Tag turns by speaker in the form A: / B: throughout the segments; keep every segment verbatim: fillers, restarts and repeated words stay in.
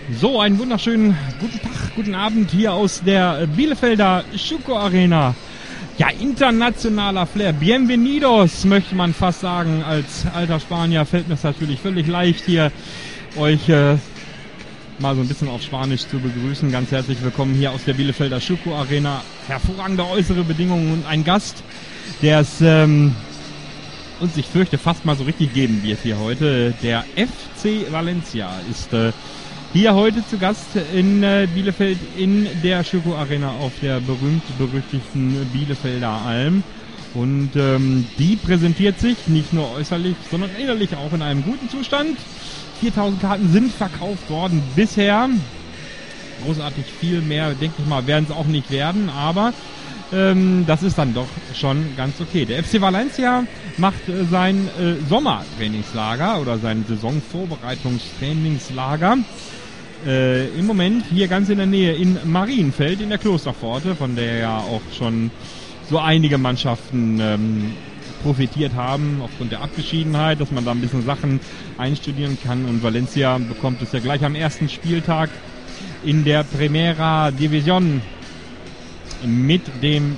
A: So, einen wunderschönen guten Tag, guten Abend hier aus der Bielefelder Schuko Arena. Ja, internationaler Flair. Bienvenidos, möchte man fast sagen. Als alter Spanier fällt mir es natürlich völlig leicht, hier euch äh, mal so ein bisschen auf Spanisch zu begrüßen. Ganz herzlich willkommen hier aus der Bielefelder Schuko Arena. Hervorragende äußere Bedingungen und ein Gast, der es ähm, uns, ich fürchte, fast mal so richtig geben wird hier heute. Der F C Valencia ist äh, hier heute zu Gast in äh, Bielefeld in der Schuko Arena auf der berühmt-berüchtigten Bielefelder Alm. Und ähm, die präsentiert sich nicht nur äußerlich, sondern innerlich auch in einem guten Zustand. viertausend Karten sind verkauft worden bisher. Großartig viel mehr, denke ich mal, werden es auch nicht werden, aber ähm, das ist dann doch schon ganz okay. Der F C Valencia macht äh, sein äh, Sommertrainingslager oder sein Saisonvorbereitungstrainingslager Äh, im Moment hier ganz in der Nähe in Marienfeld in der Klosterpforte, von der ja auch schon so einige Mannschaften ähm, profitiert haben aufgrund der Abgeschiedenheit, dass man da ein bisschen Sachen einstudieren kann, und Valencia bekommt es ja gleich am ersten Spieltag in der Primera División mit dem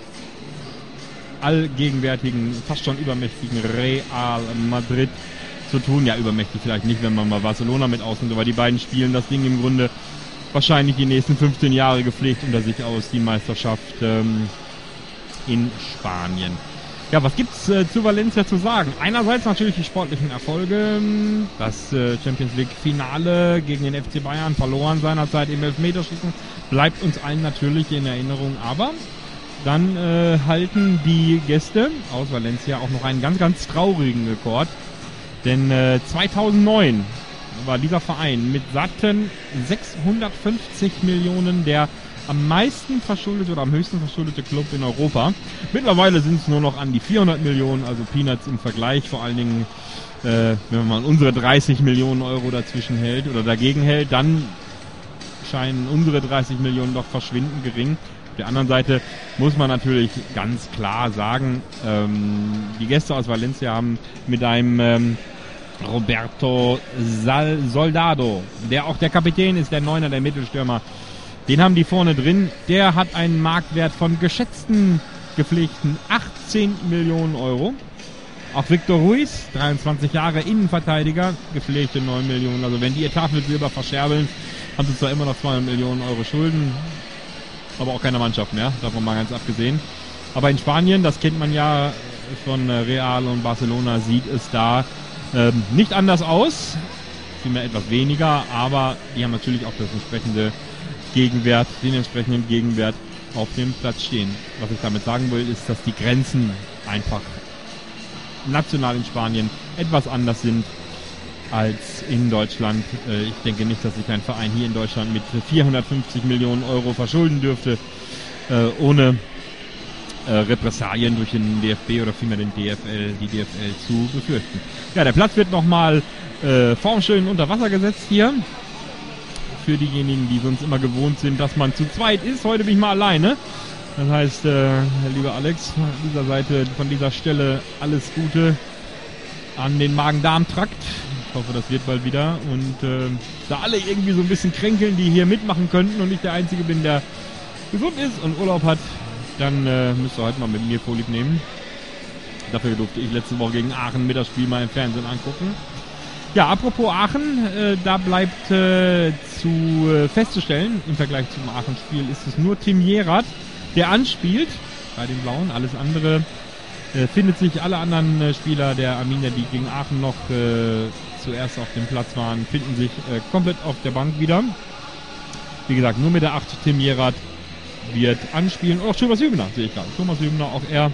A: allgegenwärtigen, fast schon übermächtigen Real Madrid zu tun. Ja, übermächtig vielleicht nicht, wenn man mal Barcelona mit ausnimmt, aber die beiden spielen das Ding im Grunde wahrscheinlich die nächsten fünfzehn Jahre gepflegt unter sich aus, die Meisterschaft ähm, in Spanien. Ja, was gibt's äh, zu Valencia zu sagen? Einerseits natürlich die sportlichen Erfolge, das äh, Champions League Finale gegen den F C Bayern, verloren seinerzeit im Elfmeterschießen, bleibt uns allen natürlich in Erinnerung, aber dann äh, halten die Gäste aus Valencia auch noch einen ganz, ganz traurigen Rekord. Denn äh, zweitausendneun war dieser Verein mit satten sechshundertfünfzig Millionen der am meisten verschuldete oder am höchsten verschuldete Club in Europa. Mittlerweile sind es nur noch an die vierhundert Millionen, also Peanuts im Vergleich. Vor allen Dingen, äh, wenn man unsere dreißig Millionen Euro dazwischen hält oder dagegen hält, dann scheinen unsere dreißig Millionen doch verschwindend gering. Auf der anderen Seite muss man natürlich ganz klar sagen, ähm, die Gäste aus Valencia haben mit einem ähm, Roberto Sal Soldado, der auch der Kapitän ist, der Neuner, der Mittelstürmer, den haben die vorne drin. Der hat einen Marktwert von geschätzten, gepflegten achtzehn Millionen Euro. Auch Victor Ruiz, dreiundzwanzig Jahre, Innenverteidiger, gepflegte neun Millionen. Also wenn die ihr Tafelsilber verscherbeln, haben sie zwar immer noch zweihundert Millionen Euro Schulden, aber auch keine Mannschaft mehr, davon mal ganz abgesehen. Aber in Spanien, das kennt man ja von Real und Barcelona, sieht es da ähm, nicht anders aus. Vielmehr etwas weniger, aber die haben natürlich auch das entsprechende Gegenwert, den entsprechenden Gegenwert auf dem Platz stehen. Was ich damit sagen will, ist, dass die Grenzen einfach national in Spanien etwas anders sind als in Deutschland. Ich denke nicht, dass sich ein Verein hier in Deutschland mit vierhundertfünfzig Millionen Euro verschulden dürfte, ohne Repressalien durch den D F B oder vielmehr den D F L, die D F L zu befürchten. Ja, der Platz wird nochmal äh, formschön unter Wasser gesetzt hier. Für diejenigen, die sonst immer gewohnt sind, dass man zu zweit ist. Heute bin ich mal alleine. Das heißt, äh, lieber Alex, von dieser Seite, von dieser Stelle alles Gute an den Magen-Darm-Trakt. Ich hoffe, das wird bald wieder. Und äh, da alle irgendwie so ein bisschen kränkeln, die hier mitmachen könnten und ich der Einzige bin, der gesund ist und Urlaub hat, dann äh, müsst ihr heute mal mit mir Vorlieb nehmen. Dafür durfte ich letzte Woche gegen Aachen mit das Spiel mal im Fernsehen angucken. Ja, apropos Aachen, äh, da bleibt äh, zu äh, festzustellen, im Vergleich zum Aachen-Spiel ist es nur Tim Jerat, der anspielt bei den Blauen. Alles andere äh, findet sich, alle anderen äh, Spieler der Arminia, die gegen Aachen noch äh, zuerst auf dem Platz waren, finden sich äh, komplett auf der Bank wieder. Wie gesagt, nur mit der acht Tim Jerat wird anspielen. Und auch Thomas Hübner, sehe ich gerade. Thomas Hübner, auch er,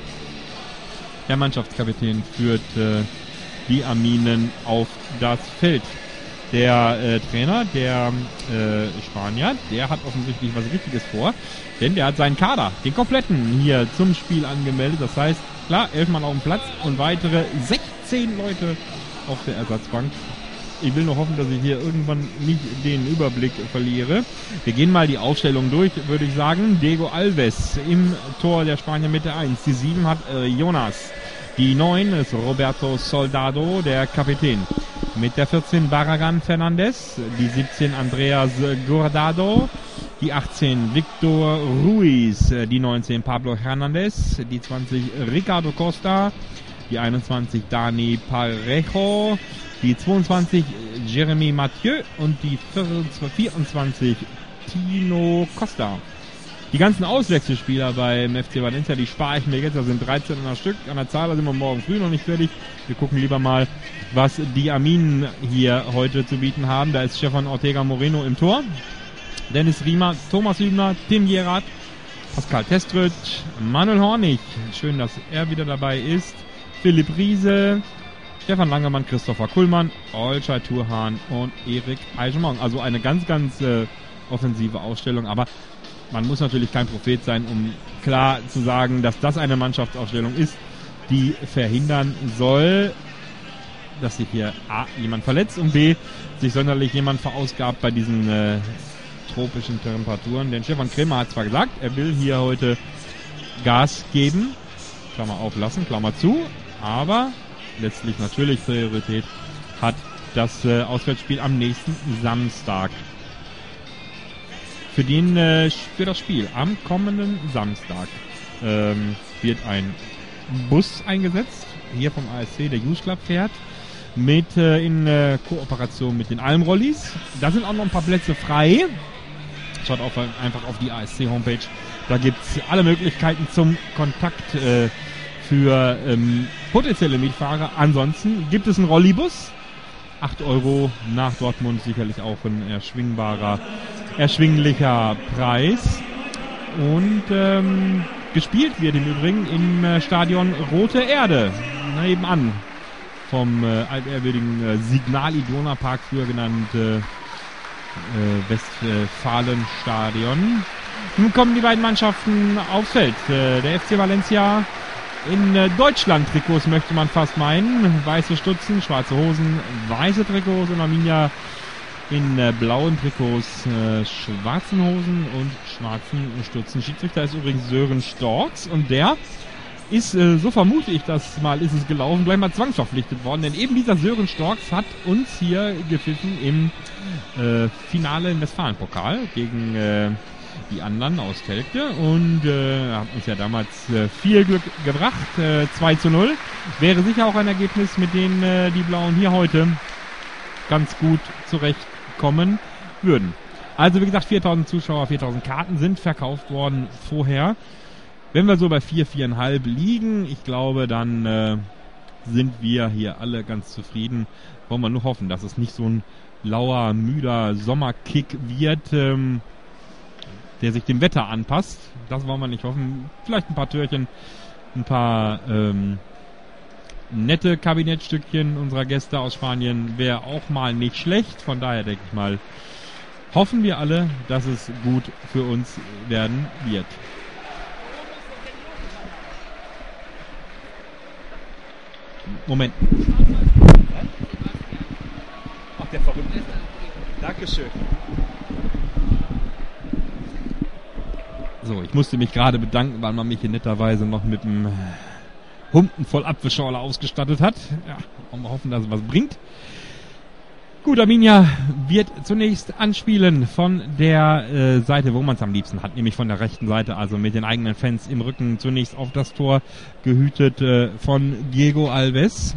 A: der Mannschaftskapitän, führt äh, die Arminen auf das Feld. Der äh, Trainer, der äh, Spanier, der hat offensichtlich was Richtiges vor, denn der hat seinen Kader, den kompletten, hier zum Spiel angemeldet. Das heißt, klar, elf Mann auf dem Platz und weitere sechzehn Leute auf der Ersatzbank. Ich will nur hoffen, dass ich hier irgendwann nicht den Überblick verliere. Wir gehen mal die Aufstellung durch, würde ich sagen. Diego Alves im Tor der Spanier mit der eins. Die sieben hat äh, Jonas. Die neun ist Roberto Soldado, der Kapitän. Mit der vierzehn Barragan Fernandez, die siebzehn Andreas Guardado, die achtzehn Victor Ruiz, die neunzehn Pablo Hernandez, die zwanzig Ricardo Costa, die einundzwanzig Dani Parejo, die zweiundzwanzig Jeremy Mathieu und die vierundzwanzig Tino Costa. Die ganzen Auswechselspieler beim F C Valencia, die spare ich mir jetzt, da sind dreizehn an der Stück, an der Zahl, da sind wir morgen früh noch nicht fertig. Wir gucken lieber mal, was die Arminen hier heute zu bieten haben. Da ist Stefan Ortega Moreno im Tor, Dennis Riemer, Thomas Hübner, Tim Gerard, Pascal Teströth, Manuel Hornig, schön, dass er wieder dabei ist, Philipp Riese, Stefan Langermann, Christopher Kullmann, Olcay Turhan und Erik Eichemong. Also eine ganz, ganz äh, offensive Ausstellung, aber man muss natürlich kein Prophet sein, um klar zu sagen, dass das eine Mannschaftsaufstellung ist, die verhindern soll, dass sich hier A, jemand verletzt und B, sich sonderlich jemand verausgabt bei diesen äh, tropischen Temperaturen. Denn Stefan Krämer hat zwar gesagt, er will hier heute Gas geben, Klammer auf, lassen, Klammer zu, aber letztlich natürlich Priorität hat das äh, Auswärtsspiel am nächsten Samstag. Für, den, äh, für das Spiel am kommenden Samstag ähm, wird ein Bus eingesetzt, hier vom A S C, der Youth Club fährt, mit, äh, in äh, Kooperation mit den Almrollis. Da sind auch noch ein paar Plätze frei. Schaut auf, einfach auf die A S C-Homepage. Da gibt es alle Möglichkeiten zum Kontakt äh, für ähm, potenzielle Mietfahrer. Ansonsten gibt es einen Rollibus. acht Euro nach Dortmund, sicherlich auch ein erschwingbarer, erschwinglicher Preis. Und ähm, gespielt wird im Übrigen im äh, Stadion Rote Erde, nebenan vom äh, altehrwürdigen äh, Signal Iduna Park, früher genannt äh, äh, Westfalenstadion. Nun kommen die beiden Mannschaften aufs Feld. Äh, der F C Valencia in äh, Deutschland-Trikots, möchte man fast meinen. Weiße Stutzen, schwarze Hosen, weiße Trikots und Arminia in äh, blauen Trikots, äh, schwarzen Hosen und schwarzen Stutzen. Schiedsrichter ist übrigens Sören Storks und der ist, äh, so vermute ich das mal, ist es gelaufen, gleich mal zwangsverpflichtet worden, denn eben dieser Sören Storks hat uns hier gepfiffen im äh, Finale im Westfalenpokal gegen äh, die anderen aus Telgte und äh, hat uns ja damals äh, viel Glück gebracht. Äh, zwei zu null. Wäre sicher auch ein Ergebnis, mit dem äh, die Blauen hier heute ganz gut zurechtkommen würden. Also wie gesagt, viertausend Zuschauer, viertausend Karten sind verkauft worden vorher. Wenn wir so bei vier, viereinhalb liegen, ich glaube, dann äh, sind wir hier alle ganz zufrieden. Wollen wir nur hoffen, dass es nicht so ein lauer, müder Sommerkick wird, ähm, der sich dem Wetter anpasst. Das wollen wir nicht hoffen. Vielleicht ein paar Türchen, ein paar ähm, nette Kabinettstückchen unserer Gäste aus Spanien wäre auch mal nicht schlecht. Von daher denke ich mal, hoffen wir alle, dass es gut für uns werden wird. Moment. Ach, der Verrückte. Dankeschön. So, ich musste mich gerade bedanken, weil man mich hier netterweise noch mit einem Humpen voll Apfelschorle ausgestattet hat. Ja, wollen wir hoffen, dass es was bringt. Gut, Arminia wird zunächst anspielen von der äh, Seite, wo man es am liebsten hat, nämlich von der rechten Seite, also mit den eigenen Fans im Rücken, zunächst auf das Tor, gehütet äh, von Diego Alves.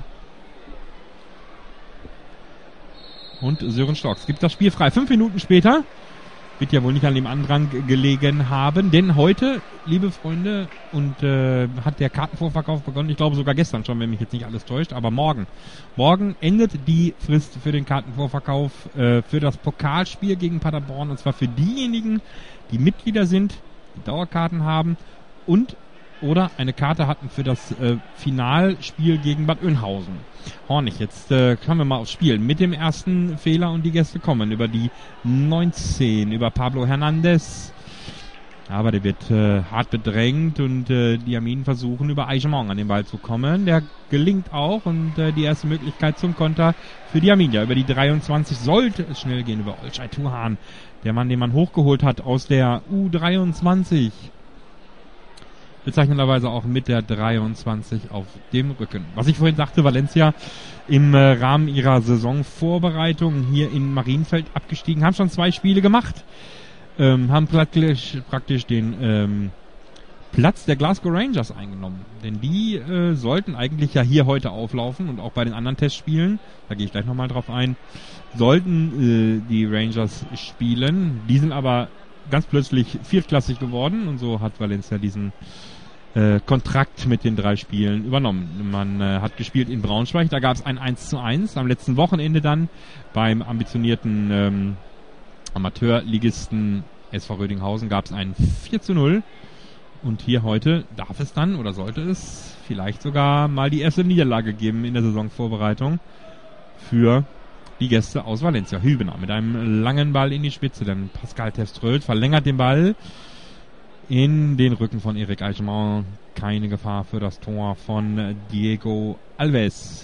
A: Und Sören Storks gibt das Spiel frei. Fünf Minuten später, wird ja wohl nicht an dem Andrang gelegen haben, denn heute, liebe Freunde, und äh, hat der Kartenvorverkauf begonnen, ich glaube sogar gestern schon, wenn mich jetzt nicht alles täuscht, aber morgen. Morgen endet die Frist für den Kartenvorverkauf äh, für das Pokalspiel gegen Paderborn, und zwar für diejenigen, die Mitglieder sind, die Dauerkarten haben und oder eine Karte hatten für das äh, Finalspiel gegen Bad Oeynhausen. Hornig, jetzt äh, kommen wir mal aufs Spiel mit dem ersten Fehler und die Gäste kommen über die neunzehn, über Pablo Hernandez. Aber der wird äh, hart bedrängt und äh, die Arminen versuchen über Eichemong an den Ball zu kommen. Der gelingt auch und äh, die erste Möglichkeit zum Konter für die Arminia. Über die dreiundzwanzig sollte es schnell gehen über Olcay Turhan, der Mann, den man hochgeholt hat aus der U dreiundzwanzig. bezeichnenderweise auch mit der dreiundzwanzig auf dem Rücken. Was ich vorhin sagte, Valencia im äh, Rahmen ihrer Saisonvorbereitung hier in Marienfeld abgestiegen, haben schon zwei Spiele gemacht, ähm, haben praktisch, praktisch den ähm, Platz der Glasgow Rangers eingenommen. Denn die äh, sollten eigentlich ja hier heute auflaufen und auch bei den anderen Testspielen, da gehe ich gleich nochmal drauf ein, sollten äh, die Rangers spielen. Die sind aber ganz plötzlich viertklassig geworden und so hat Valencia diesen äh, Kontrakt mit den drei Spielen übernommen. Man äh, hat gespielt in Braunschweig, da gab es ein eins zu eins. Am letzten Wochenende dann beim ambitionierten ähm, Amateurligisten S V Rödinghausen gab es ein vier zu null. Und hier heute darf es dann oder sollte es vielleicht sogar mal die erste Niederlage geben in der Saisonvorbereitung für die Gäste aus Valencia. Hübener mit einem langen Ball in die Spitze, denn Pascal Teströld verlängert den Ball in den Rücken von Eric Eichmann. Keine Gefahr für das Tor von Diego Alves.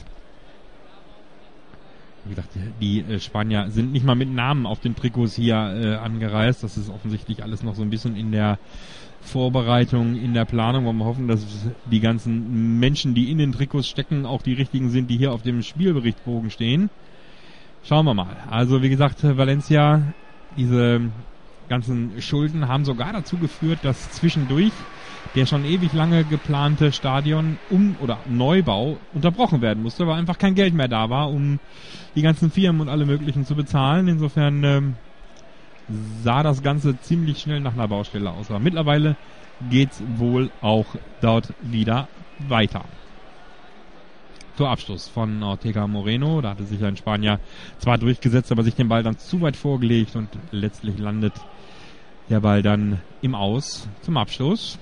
A: Wie gesagt, die äh, Spanier sind nicht mal mit Namen auf den Trikots hier äh, angereist. Das ist offensichtlich alles noch so ein bisschen in der Vorbereitung, in der Planung. Wollen wir hoffen, dass die ganzen Menschen, die in den Trikots stecken, auch die richtigen sind, die hier auf dem Spielberichtbogen stehen. Schauen wir mal. Also wie gesagt, Valencia, diese ganzen Schulden haben sogar dazu geführt, dass zwischendurch der schon ewig lange geplante Stadion um oder Neubau unterbrochen werden musste, weil einfach kein Geld mehr da war, um die ganzen Firmen und alle möglichen zu bezahlen. Insofern ähm, sah das Ganze ziemlich schnell nach einer Baustelle aus. Aber mittlerweile geht's wohl auch dort wieder weiter. Torabschluss von Ortega Moreno. Da hatte sich ein Spanier zwar durchgesetzt, aber sich den Ball dann zu weit vorgelegt und letztlich landet der Ball dann im Aus zum Abschluss.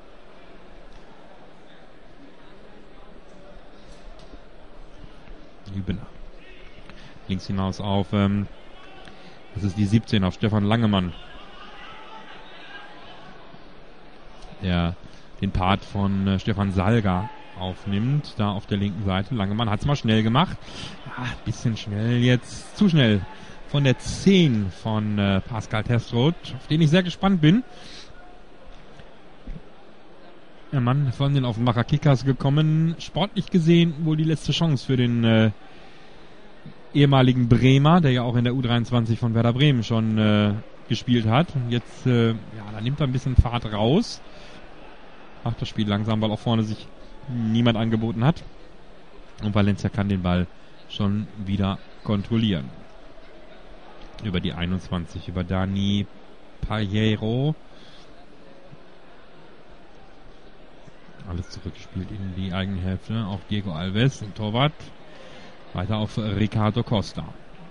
A: Hübener. Links hinaus auf, ähm, das ist die siebzehn auf Stefan Langemann. Der den Part von äh, Stefan Salga aufnimmt, da auf der linken Seite. Langemann hat es mal schnell gemacht. Ah, bisschen schnell jetzt, zu schnell von der zehn von äh, Pascal Teströld, auf den ich sehr gespannt bin. Der Mann von den Offenbacher Kickers gekommen, sportlich gesehen wohl die letzte Chance für den äh, ehemaligen Bremer, der ja auch in der U dreiundzwanzig von Werder Bremen schon äh, gespielt hat. Und jetzt, äh, ja, da nimmt er ein bisschen Fahrt raus. Macht das Spiel langsam, weil auch vorne sich niemand angeboten hat. Und Valencia kann den Ball schon wieder kontrollieren. Über die einundzwanzig, über Dani Pajero. Alles zurückgespielt in die eigene Hälfte. Auch Diego Alves, ein Torwart. Weiter auf Ricardo Costa.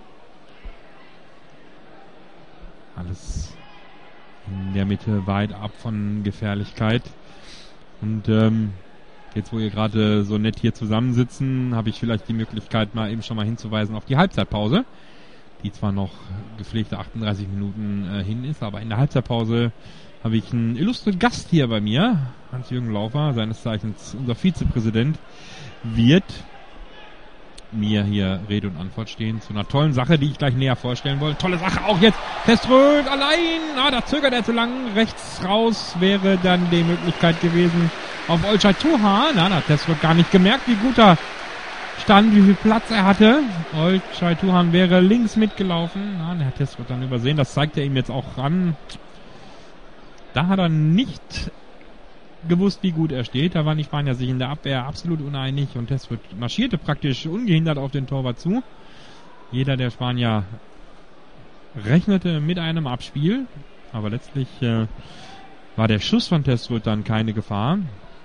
A: Alles in der Mitte weit ab von Gefährlichkeit. Und ähm, jetzt, wo ihr gerade so nett hier zusammensitzen, habe ich vielleicht die Möglichkeit, mal eben schon mal hinzuweisen auf die Halbzeitpause, die zwar noch gepflegte achtunddreißig Minuten äh, hin ist, aber in der Halbzeitpause habe ich einen illustren Gast hier bei mir. Hans-Jürgen Laufer, seines Zeichens unser Vizepräsident, wird mir hier Rede und Antwort stehen zu einer tollen Sache, die ich gleich näher vorstellen wollte. Tolle Sache auch jetzt. Teströld allein. Ah, da zögert er zu lang. Rechts raus wäre dann die Möglichkeit gewesen auf Olcay Tuhan. Na, da hat Teströld gar nicht gemerkt, wie gut er stand, wie viel Platz er hatte. Olcay Tuhan wäre links mitgelaufen. Na, der hat Teströld dann übersehen. Das zeigt er ihm jetzt auch ran. Da hat er nicht gewusst, wie gut er steht. Da waren die Spanier sich in der Abwehr absolut uneinig und Teströld marschierte praktisch ungehindert auf den Torwart zu. Jeder der Spanier rechnete mit einem Abspiel, aber letztlich äh, war der Schuss von Teströld dann keine Gefahr.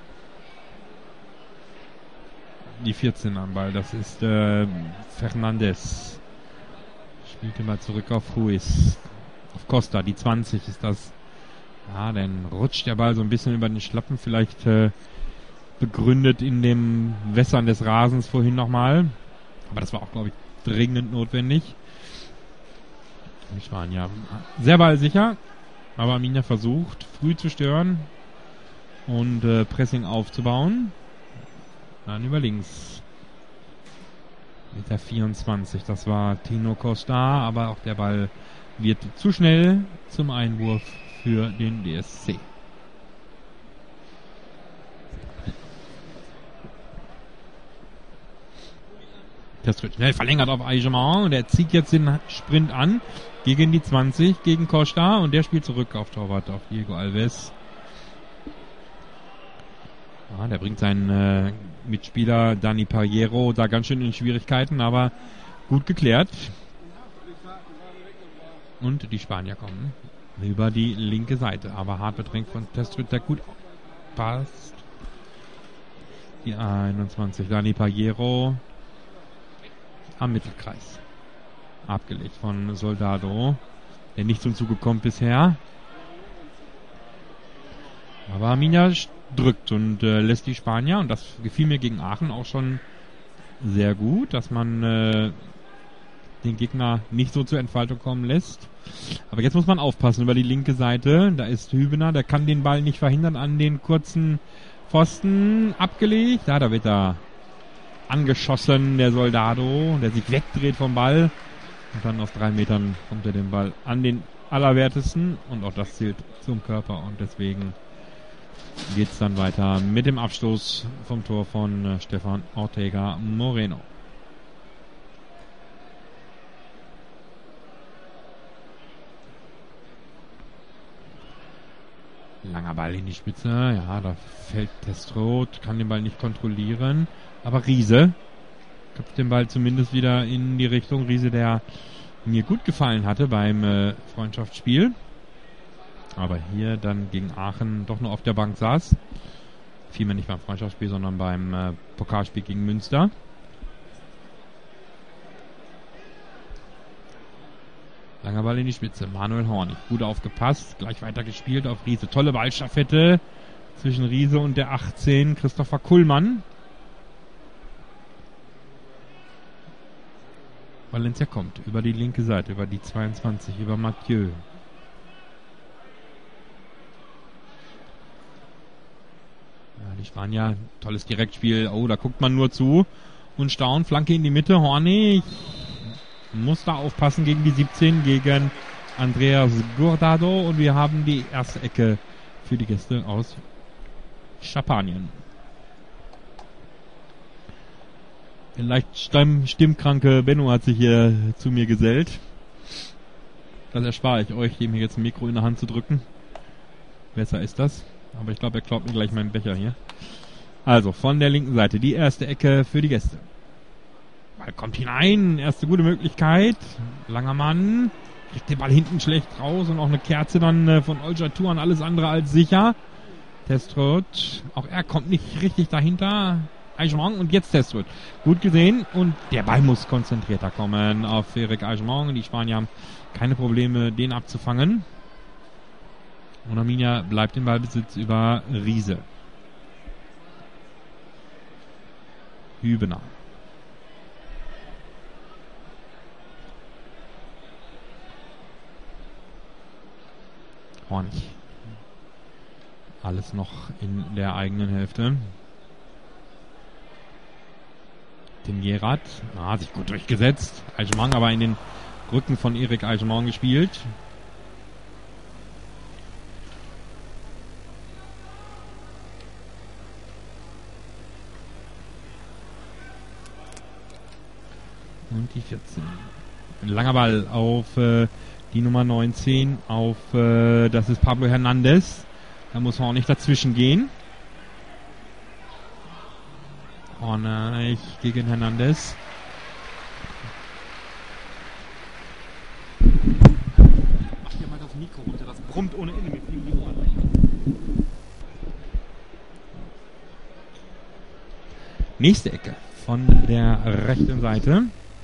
A: Die vierzehn am Ball, das ist äh, Fernandes. Spielte mal zurück auf Ruiz. Auf Costa, die zwanzig ist das. Ja, dann rutscht der Ball so ein bisschen über den Schlappen, vielleicht äh, begründet in dem Wässern des Rasens vorhin nochmal. Aber das war auch, glaube ich, dringend notwendig. Die Spanier sehr ballsicher, aber Arminia versucht, früh zu stören und äh, Pressing aufzubauen. Dann über links. Mit der vierundzwanzig, das war Tino Costa, aber auch der Ball wird zu schnell zum Einwurf für den D S C. Testrup schnell verlängert auf Aigeman und er zieht jetzt den Sprint an gegen die zwanzig, gegen Costa und der spielt zurück auf Torwart, auf Diego Alves. Ja, der bringt seinen äh, Mitspieler Dani Pariero da ganz schön in Schwierigkeiten, aber gut geklärt. Und die Spanier kommen über die linke Seite, aber hart bedrängt von Testrup, der gut passt. Die einundzwanzig, Dani Pariero am Mittelkreis. Abgelegt von Soldado, der nicht zum Zuge kommt bisher. Aber Arminia drückt und äh, lässt die Spanier, und das gefiel mir gegen Aachen auch schon sehr gut, dass man äh, den Gegner nicht so zur Entfaltung kommen lässt. Aber jetzt muss man aufpassen über die linke Seite. Da ist Hübener, der kann den Ball nicht verhindern an den kurzen Pfosten. Abgelegt. Ja, da wird er angeschossen, der Soldado, der sich wegdreht vom Ball. Und dann aus drei Metern kommt er den Ball an den Allerwertesten. Und auch das zählt zum Körper. Und deswegen geht es dann weiter mit dem Abstoß vom Tor von äh, Stefan Ortega Moreno. Langer Ball in die Spitze. Ja, da fällt Testrup, kann den Ball nicht kontrollieren. Aber Riese köpft den Ball zumindest wieder in die Richtung. Riese, der mir gut gefallen hatte beim äh, Freundschaftsspiel. Aber hier dann gegen Aachen doch nur auf der Bank saß. Vielmehr nicht beim Freundschaftsspiel, sondern beim äh, Pokalspiel gegen Münster. Langer Ball in die Spitze. Manuel Hornig. Gut aufgepasst. Gleich weiter gespielt auf Riese. Tolle Ballstaffette zwischen Riese und der achtzehn. Christopher Kullmann. Valencia kommt über die linke Seite. Über die zweiundzwanzig. Über Mathieu. Ja, die Spanier. Tolles Direktspiel. Oh, da guckt man nur zu und staunt. Flanke in die Mitte. Hornig. Muss da aufpassen gegen die siebzehn, gegen Andreas Gordado, und wir haben die erste Ecke für die Gäste aus Schapanien. Der leicht stimmkranke Benno hat sich hier zu mir gesellt. Das erspare ich euch, dem hier jetzt ein Mikro in der Hand zu drücken. Besser ist das. Aber ich glaube, er klaut mir gleich meinen Becher hier. Also, von der linken Seite die erste Ecke für die Gäste. Ball kommt hinein, erste gute Möglichkeit. Langer Mann, kriegt den Ball hinten schlecht raus und auch eine Kerze dann äh, von Olcay Turan, alles andere als sicher. Testrup, auch er kommt nicht richtig dahinter. Aigeman und jetzt Testrup. Gut gesehen, und der Ball muss konzentrierter kommen auf Eric Aigeman. Die Spanier haben keine Probleme, den abzufangen. Und Arminia bleibt im Ballbesitz über Riese. Hübener. Hornig. Alles noch in der eigenen Hälfte. Tim Gerard. Ah, sich gut durchgesetzt. Aigeman aber in den Rücken von Eric Aigeman gespielt. Und die vierzehn. Ein langer Ball auf äh, die Nummer neunzehn, auf äh, das ist Pablo Hernandez. Da muss man auch nicht dazwischen gehen. Hornig gegen Hernandez. Mach dir mal das Mikro runter, das brummt ohne Ende, mir fliegen die Ohren. Nächste Ecke von der rechten Seite.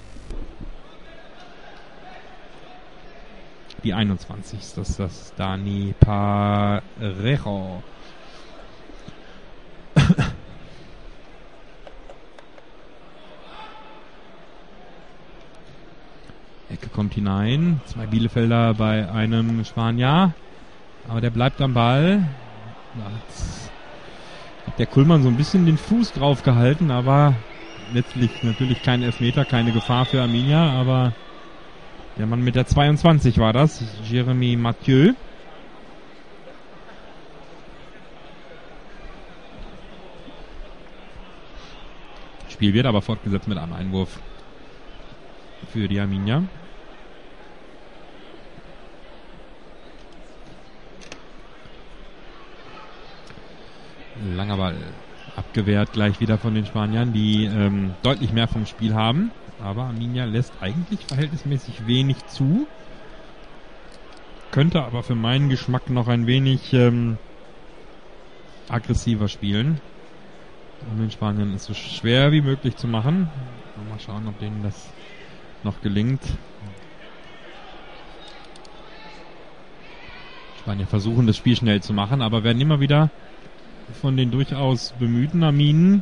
A: Die einundzwanzig, das ist das Dani Parejo. Ecke kommt hinein. Zwei Bielefelder bei einem Spanier. Aber der bleibt am Ball. Jetzt hat der Kullmann so ein bisschen den Fuß drauf gehalten, aber letztlich natürlich kein Elfmeter, keine Gefahr für Arminia, aber der Mann mit der zweiundzwanzig war das, Jeremy Mathieu. Spiel wird aber fortgesetzt mit einem Einwurf für die Arminia. Langer Ball abgewehrt gleich wieder von den Spaniern, die ähm, deutlich mehr vom Spiel haben. Aber Arminia lässt eigentlich verhältnismäßig wenig zu. Könnte aber für meinen Geschmack noch ein wenig ähm, aggressiver spielen. Um den Spaniern es so schwer wie möglich zu machen. Mal schauen, ob denen das noch gelingt. Spanier versuchen das Spiel schnell zu machen, aber werden immer wieder von den durchaus bemühten Arminen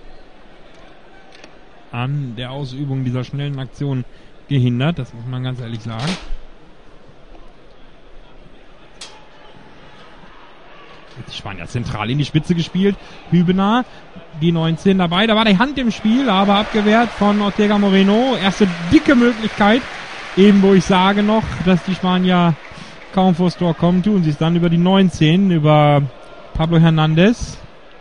A: an der Ausübung dieser schnellen Aktion gehindert. Das muss man ganz ehrlich sagen. Jetzt die Spanier zentral in die Spitze gespielt. Hübener, die neunzehn dabei. Da war die Hand im Spiel, aber abgewehrt von Ortega Moreno. Erste dicke Möglichkeit. Eben wo ich sage noch, dass die Spanier kaum vors Tor kommen, tun sie es dann über die neunzehn, über Pablo Hernandez.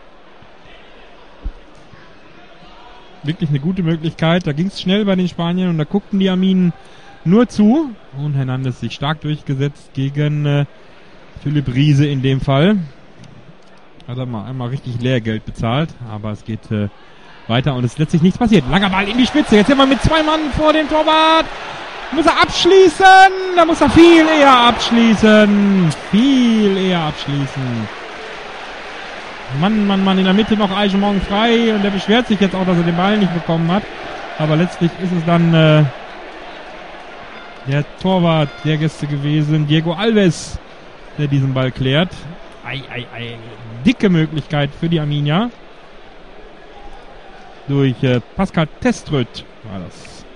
A: Wirklich eine gute Möglichkeit. Da ging es schnell bei den Spaniern und da guckten die Arminen nur zu. Und Hernandez sich stark durchgesetzt gegen äh, Philipp Riese in dem Fall. Hat er mal einmal richtig Lehrgeld bezahlt, aber es geht äh, weiter und es ist letztlich nichts passiert. Langer Ball in die Spitze. Jetzt sind wir mit zwei Mann vor dem Torwart. Muss er abschließen. Da muss er viel eher abschließen. Viel eher abschließen. Mann, Mann, Mann, in der Mitte noch Aigemong frei und der beschwert sich jetzt auch, dass er den Ball nicht bekommen hat. Aber letztlich ist es dann äh, der Torwart der Gäste gewesen, Diego Alves, der diesen Ball klärt. Ei, ei, ei. Dicke Möglichkeit für die Arminia. Durch äh, Pascal Teströth war das.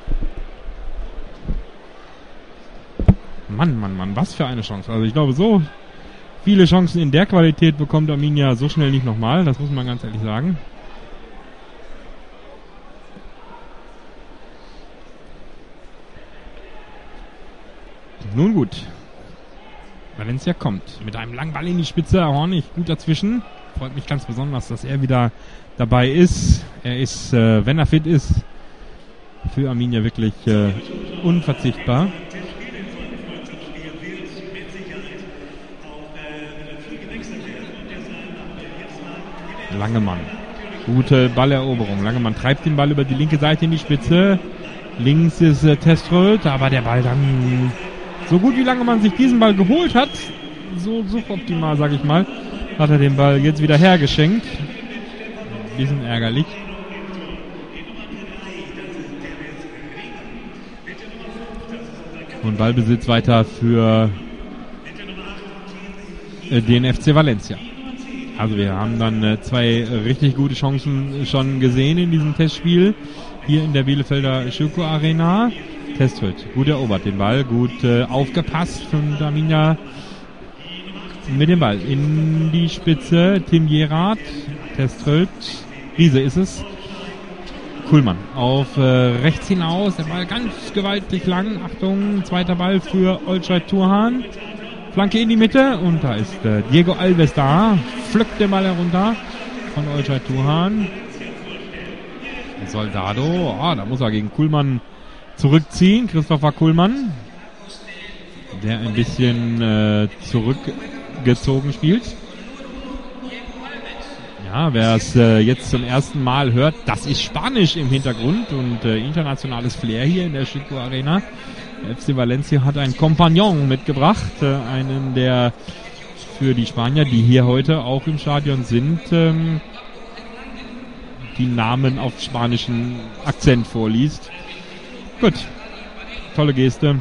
A: Mann, Mann, Mann, was für eine Chance. Also ich glaube, so viele Chancen in der Qualität bekommt Arminia so schnell nicht nochmal. Das muss man ganz ehrlich sagen. Nun gut. Valencia kommt mit einem langen Ball in die Spitze. Hornig gut dazwischen. Freut mich ganz besonders, dass er wieder dabei ist. Er ist, äh, wenn er fit ist, für Arminia wirklich äh, unverzichtbar. Langemann. Gute Balleroberung. Langemann treibt den Ball über die linke Seite in die Spitze. Links ist äh, Teströth, aber der Ball dann so gut wie Langemann sich diesen Ball geholt hat, so suboptimal, sag ich mal, hat er den Ball jetzt wieder hergeschenkt. Ein bisschen ärgerlich. Und Ballbesitz weiter für äh, den F C Valencia. Also wir haben dann äh, zwei äh, richtig gute Chancen schon gesehen in diesem Testspiel. Hier in der Bielefelder Schüco Arena. Teströth, gut erobert den Ball, gut äh, aufgepasst von Arminia mit dem Ball in die Spitze. Tim Gerard, Teströth, Riese ist es. Kuhlmann auf äh, rechts hinaus, der Ball ganz gewaltig lang. Achtung, zweiter Ball für Olcay Turhan. Flanke in die Mitte und da ist äh, Diego Alves da, pflückt den Ball herunter von Olcay Turhan. Soldado, ah, da muss er gegen Kuhlmann zurückziehen. Christopher Kuhlmann, der ein bisschen äh, zurückgezogen spielt. Ja, wer es äh, jetzt zum ersten Mal hört, das ist Spanisch im Hintergrund und äh, internationales Flair hier in der Schüco Arena. Der F C Valencia hat einen Kompagnon mitgebracht, äh, einen, der für die Spanier, die hier heute auch im Stadion sind, ähm, die Namen auf spanischen Akzent vorliest. Gut, tolle Geste.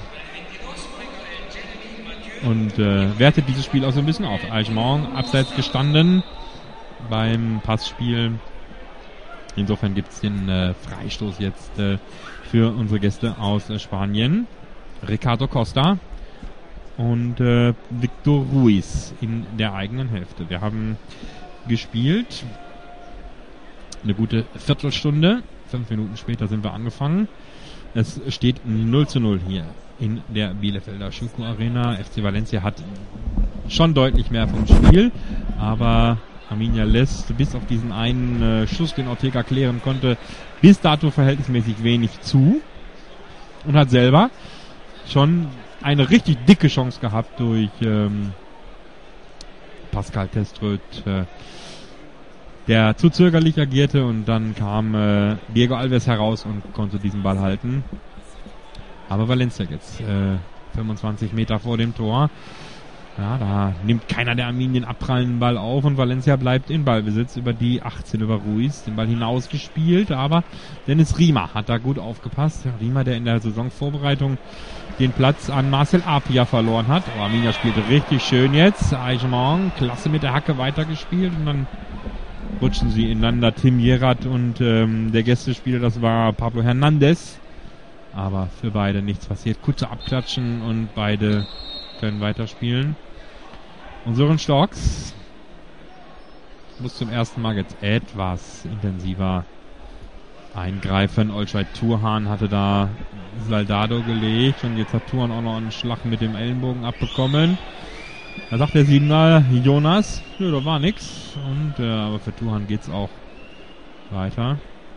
A: Und äh, wertet dieses Spiel auch so ein bisschen auf. Aigemong abseits gestanden beim Passspiel. Insofern gibt es den äh, Freistoß jetzt äh, für unsere Gäste aus äh, Spanien. Ricardo Costa und äh, Victor Ruiz in der eigenen Hälfte. Wir haben gespielt eine gute Viertelstunde. Fünf Minuten später sind wir angefangen. Es steht null zu null hier in der Bielefelder Schüco Arena. F C Valencia hat schon deutlich mehr vom Spiel, aber Arminia lässt bis auf diesen einen äh, Schuss, den Ortega klären konnte, bis dato verhältnismäßig wenig zu. und hat selber schon eine richtig dicke Chance gehabt durch ähm, Pascal Teströth, äh, der zu zögerlich agierte, und dann kam äh, Diego Alves heraus und konnte diesen Ball halten. Aber Valencia jetzt äh, fünfundzwanzig Meter vor dem Tor. Ja, da nimmt keiner der Arminen den abprallenden Ball auf und Valencia bleibt in Ballbesitz über die achtzehn, über Ruiz, den Ball hinausgespielt, aber Dennis Riemer hat da gut aufgepasst. Ja, Riemer, der in der Saisonvorbereitung den Platz an Marcel Apia verloren hat. Oh, Arminia spielt richtig schön jetzt. Eichmann, klasse mit der Hacke weitergespielt, und dann rutschen sie ineinander. Tim Jerat und ähm, der Gästespieler, das war Pablo Hernandez. Aber für beide nichts passiert. Kurze Abklatschen und beide können weiterspielen. Und Sören Storks muss zum ersten Mal jetzt etwas intensiver eingreifen. Olcay Turhan hatte da Soldado gelegt, und jetzt hat Turhan auch noch einen Schlag mit dem Ellenbogen abbekommen. Da sagt der Siebener Jonas, nö, da war nix. Und äh, aber für Turhan geht's auch weiter.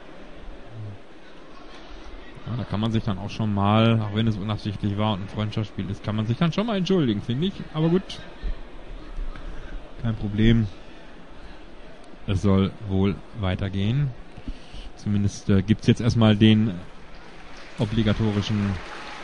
A: Ja, da kann man sich dann auch schon mal, auch wenn es unabsichtlich war und ein Freundschaftsspiel ist, kann man sich dann schon mal entschuldigen, finde ich. Aber gut, kein Problem. Es soll wohl weitergehen. Zumindest äh, gibt es jetzt erstmal den obligatorischen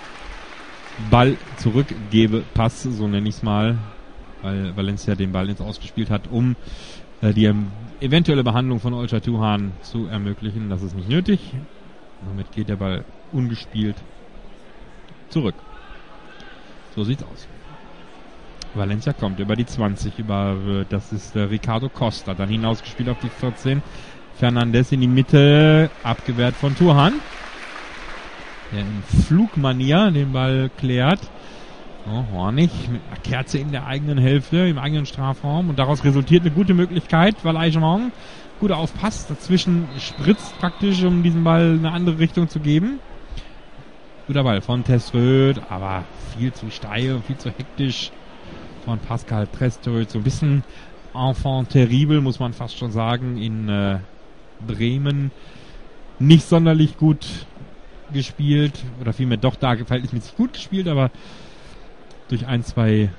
A: Ball-Zurückgebe-Pass, so nenne ich es mal, weil Valencia den Ball ins Ausgespielt hat, um äh, die ähm, eventuelle Behandlung von Olcay Turhan zu ermöglichen. Das ist nicht nötig. Somit geht der Ball ungespielt zurück. So sieht's aus. Valencia kommt über die zwanzig, über, das ist äh, Ricardo Costa, dann hinausgespielt auf die vierzehn. Fernandes in die Mitte, abgewehrt von Turhan, der in Flugmanier den Ball klärt. Oh, Hornig mit einer Kerze in der eigenen Hälfte, im eigenen Strafraum, und daraus resultiert eine gute Möglichkeit, weil Eichmann gut aufpasst, dazwischen spritzt praktisch, um diesen Ball eine andere Richtung zu geben. Guter Ball von Teströth, aber viel zu steil und viel zu hektisch von Pascal Teströth. So ein bisschen enfant terrible, muss man fast schon sagen, in äh, Bremen. Nicht sonderlich gut gespielt, oder vielmehr doch da verhältnismäßig gut gespielt, aber durch ein, zwei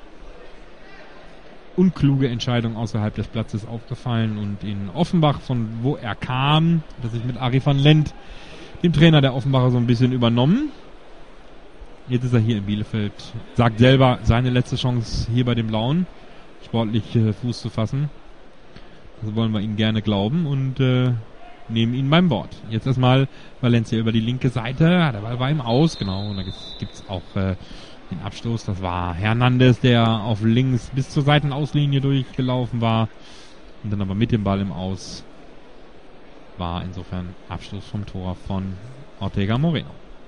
A: unkluge Entscheidungen außerhalb des Platzes aufgefallen, und in Offenbach, von wo er kam, das ist mit Arie van Lent, dem Trainer der Offenbacher, so ein bisschen übernommen. Jetzt ist er hier in Bielefeld, sagt selber, seine letzte Chance hier bei den Blauen, sportlich äh, Fuß zu fassen. Das wollen wir ihm gerne glauben und äh, nehmen ihn beim Wort. Jetzt erstmal Valencia über die linke Seite, der Ball war ihm aus, genau, und da gibt es auch äh, den Abstoß, das war Hernandez, der auf links bis zur Seitenauslinie durchgelaufen war und dann aber mit dem Ball im Aus war. Insofern Abstoß vom Tor von Ortega Moreno.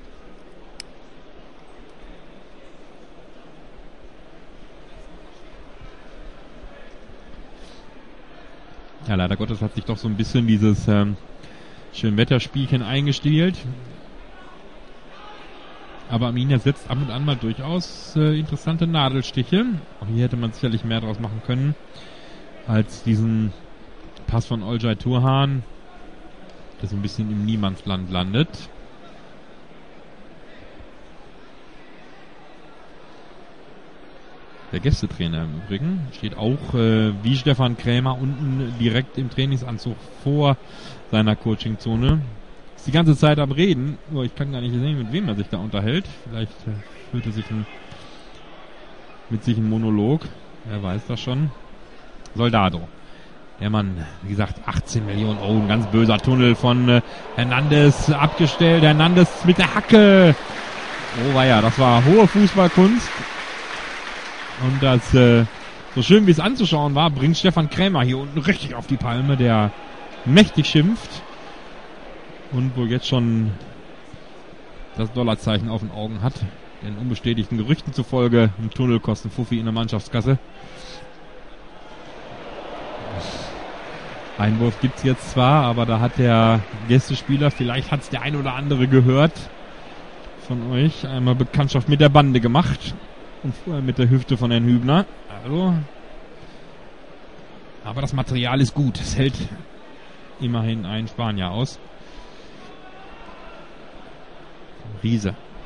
A: Ja, leider Gottes hat sich doch so ein bisschen dieses ähm, Schönwetterspielchen eingestielt. Aber Arminia setzt ab und an mal durchaus äh, interessante Nadelstiche. Auch hier hätte man sicherlich mehr draus machen können, als diesen Pass von Olcay Turhan, der so ein bisschen im Niemandsland landet. Der Gästetrainer im Übrigen steht auch äh, wie Stefan Krämer unten direkt im Trainingsanzug vor seiner Coachingzone. Ist die ganze Zeit am Reden, nur ich kann gar nicht sehen, mit wem er sich da unterhält. Vielleicht äh, führt er sich ein, mit sich ein Monolog. Wer weiß das schon. Soldado. Der Mann, wie gesagt, achtzehn Millionen. Oh, ein ganz böser Tunnel von äh, Hernandez abgestellt. Hernandez mit der Hacke. Oh, war ja, das war hohe Fußballkunst. Und das, äh, so schön wie es anzuschauen war, bringt Stefan Krämer hier unten richtig auf die Palme, der mächtig schimpft und wohl jetzt schon das Dollarzeichen auf den Augen hat. Den unbestätigten Gerüchten zufolge ein Tunnel kostet Fuffi in der Mannschaftskasse. Einwurf gibt's jetzt zwar, aber da hat der Gästespieler, vielleicht hat's der ein oder andere gehört von euch, einmal Bekanntschaft mit der Bande gemacht. Und vorher mit der Hüfte von Herrn Hübner. Also, aber das Material ist gut. Es hält immerhin einen Spanier aus. Riese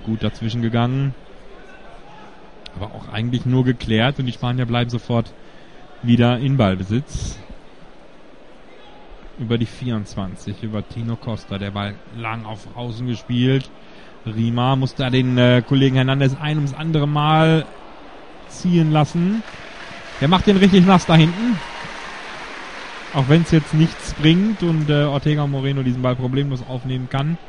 A: gut dazwischen gegangen. Aber auch eigentlich nur geklärt und die Spanier bleiben sofort wieder in Ballbesitz. Über die vierundzwanzig, über Tino Costa, der Ball lang auf Außen gespielt. Rima muss da den äh, Kollegen Hernandez ein ums andere Mal ziehen lassen. Der macht den richtig nass da hinten. Auch wenn es jetzt nichts bringt und äh, Ortega Moreno diesen Ball problemlos aufnehmen kann.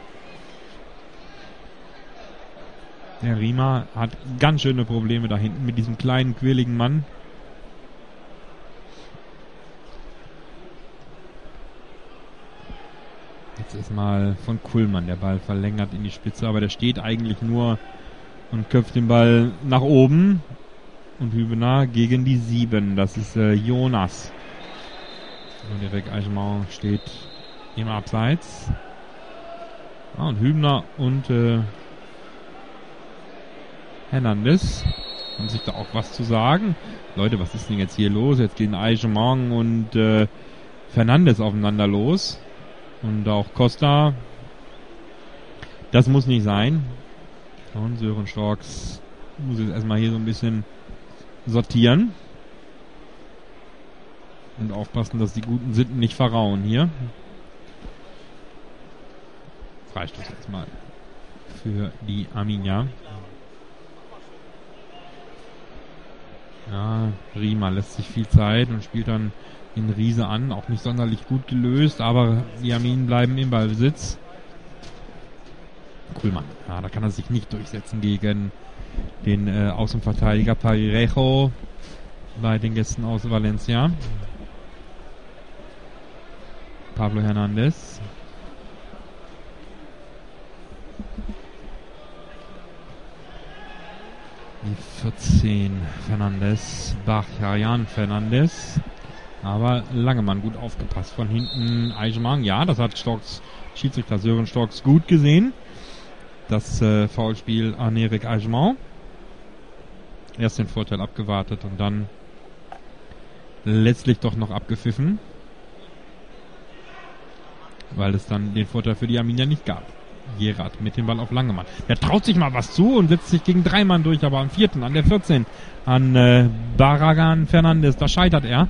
A: Der Rima hat ganz schöne Probleme da hinten mit diesem kleinen, quirligen Mann. Jetzt ist mal von Kuhlmann der Ball verlängert in die Spitze, aber der steht eigentlich nur und köpft den Ball nach oben. Und Hübner gegen die sieben. Das ist äh, Jonas. Und Eric Eichmann steht im Abseits. Ah, und Hübner und äh, Hernandez haben sich da auch was zu sagen. Leute, was ist denn jetzt hier los? Jetzt gehen Eichmann und äh, Fernandes aufeinander los. Und auch Costa. Das muss nicht sein. Und Sören Storks muss jetzt erstmal hier so ein bisschen sortieren. Und aufpassen, dass die guten Sitten nicht verrauen hier. Freistoß jetzt mal für die Arminia. Ja, Rima lässt sich viel Zeit und spielt dann den Riese an. Auch nicht sonderlich gut gelöst, aber die Arminen bleiben im Ballbesitz. Kuhlmann, ja, da kann er sich nicht durchsetzen gegen den äh, Außenverteidiger Parejo bei den Gästen aus Valencia. Pablo Hernandez. Die vierzehn Fernandes, Bacharian Fernandes. Aber Langemann gut aufgepasst. Von hinten Eichmann. Ja, das hat Storks, Schiedsrichter Sören Storks gut gesehen. Das äh, Foulspiel an Eric Eichmann. Erst den Vorteil abgewartet und dann letztlich doch noch abgepfiffen. Weil es dann den Vorteil für die Arminia nicht gab. Gerard mit dem Ball auf Langemann. Der traut sich mal was zu und setzt sich gegen drei Mann durch, aber am vierten, an der vierzehn, an äh, Barragan Fernandes, da scheitert er.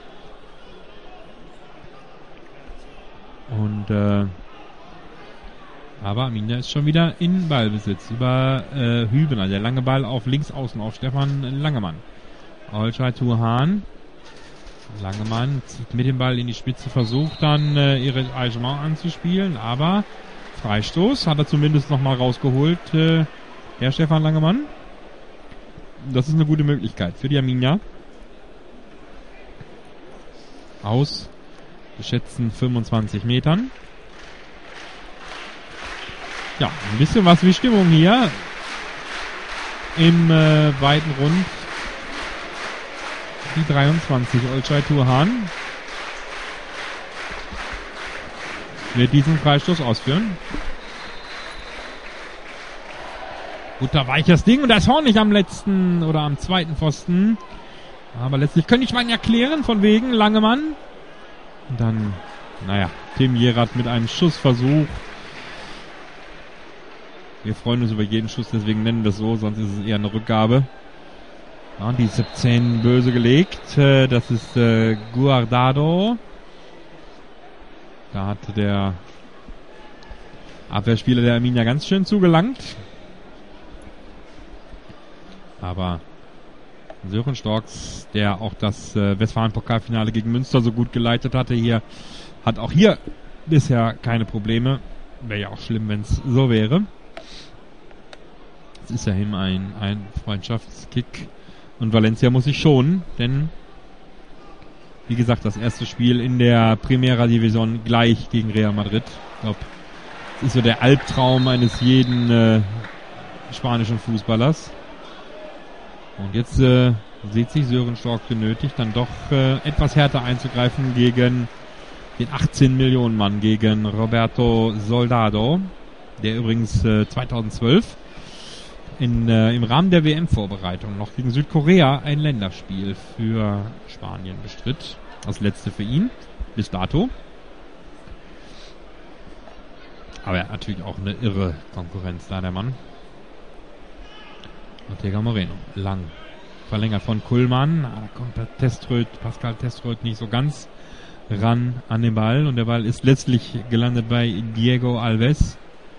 A: Und äh, aber Arminia ist schon wieder in Ballbesitz über äh, Hübner. Der lange Ball auf links außen auf Stefan Langemann. Olcay Turhan. Langemann zieht mit dem Ball in die Spitze, versucht dann äh, Eric Eichmann anzuspielen, aber Freistoß hat er zumindest nochmal rausgeholt, äh, Herr Stefan Langemann. Das ist eine gute Möglichkeit für die Arminia. Aus geschätzten fünfundzwanzig Metern. Ja, ein bisschen was wie Stimmung hier im äh, weiten Rund. Die dreiundzwanzig, Olcay Turhan, wird diesen Freistoß ausführen. Guter weiches Ding und das Horn nicht am letzten oder am zweiten Pfosten. Aber letztlich könnte ich mal erklären, von wegen Langemann. Und dann, naja, Tim Gerard mit einem Schussversuch. Wir freuen uns über jeden Schuss, deswegen nennen wir es so, sonst ist es eher eine Rückgabe. Ja, die siebzehn böse gelegt. Das ist äh, Guardado. Da hatte der Abwehrspieler der Arminia ganz schön zugelangt. Aber Sören Storks, der auch das äh, Westfalen-Pokalfinale gegen Münster so gut geleitet hatte, hier hat auch hier bisher keine Probleme. Wäre ja auch schlimm, wenn es so wäre. Es ist ja ihm ein, ein Freundschaftskick. Und Valencia muss sich schonen, denn wie gesagt, das erste Spiel in der Primera Division gleich gegen Real Madrid. Ich glaube, das ist so der Albtraum eines jeden äh, spanischen Fußballers. Und jetzt äh, sieht sich Sören Stork genötigt, dann doch äh, etwas härter einzugreifen gegen den achtzehn Millionen Mann, gegen Roberto Soldado, der übrigens äh, zweitausendzwölf in, äh, im Rahmen der W M-Vorbereitung noch gegen Südkorea ein Länderspiel für Spanien bestritt. Das letzte für ihn, bis dato. Aber er hat natürlich auch eine irre Konkurrenz da, der Mann. Ortega Moreno, lang. Verlängert von Kuhlmann. Da kommt der Teströth, Pascal Teströth nicht so ganz ran an den Ball. Und der Ball ist letztlich gelandet bei Diego Alves.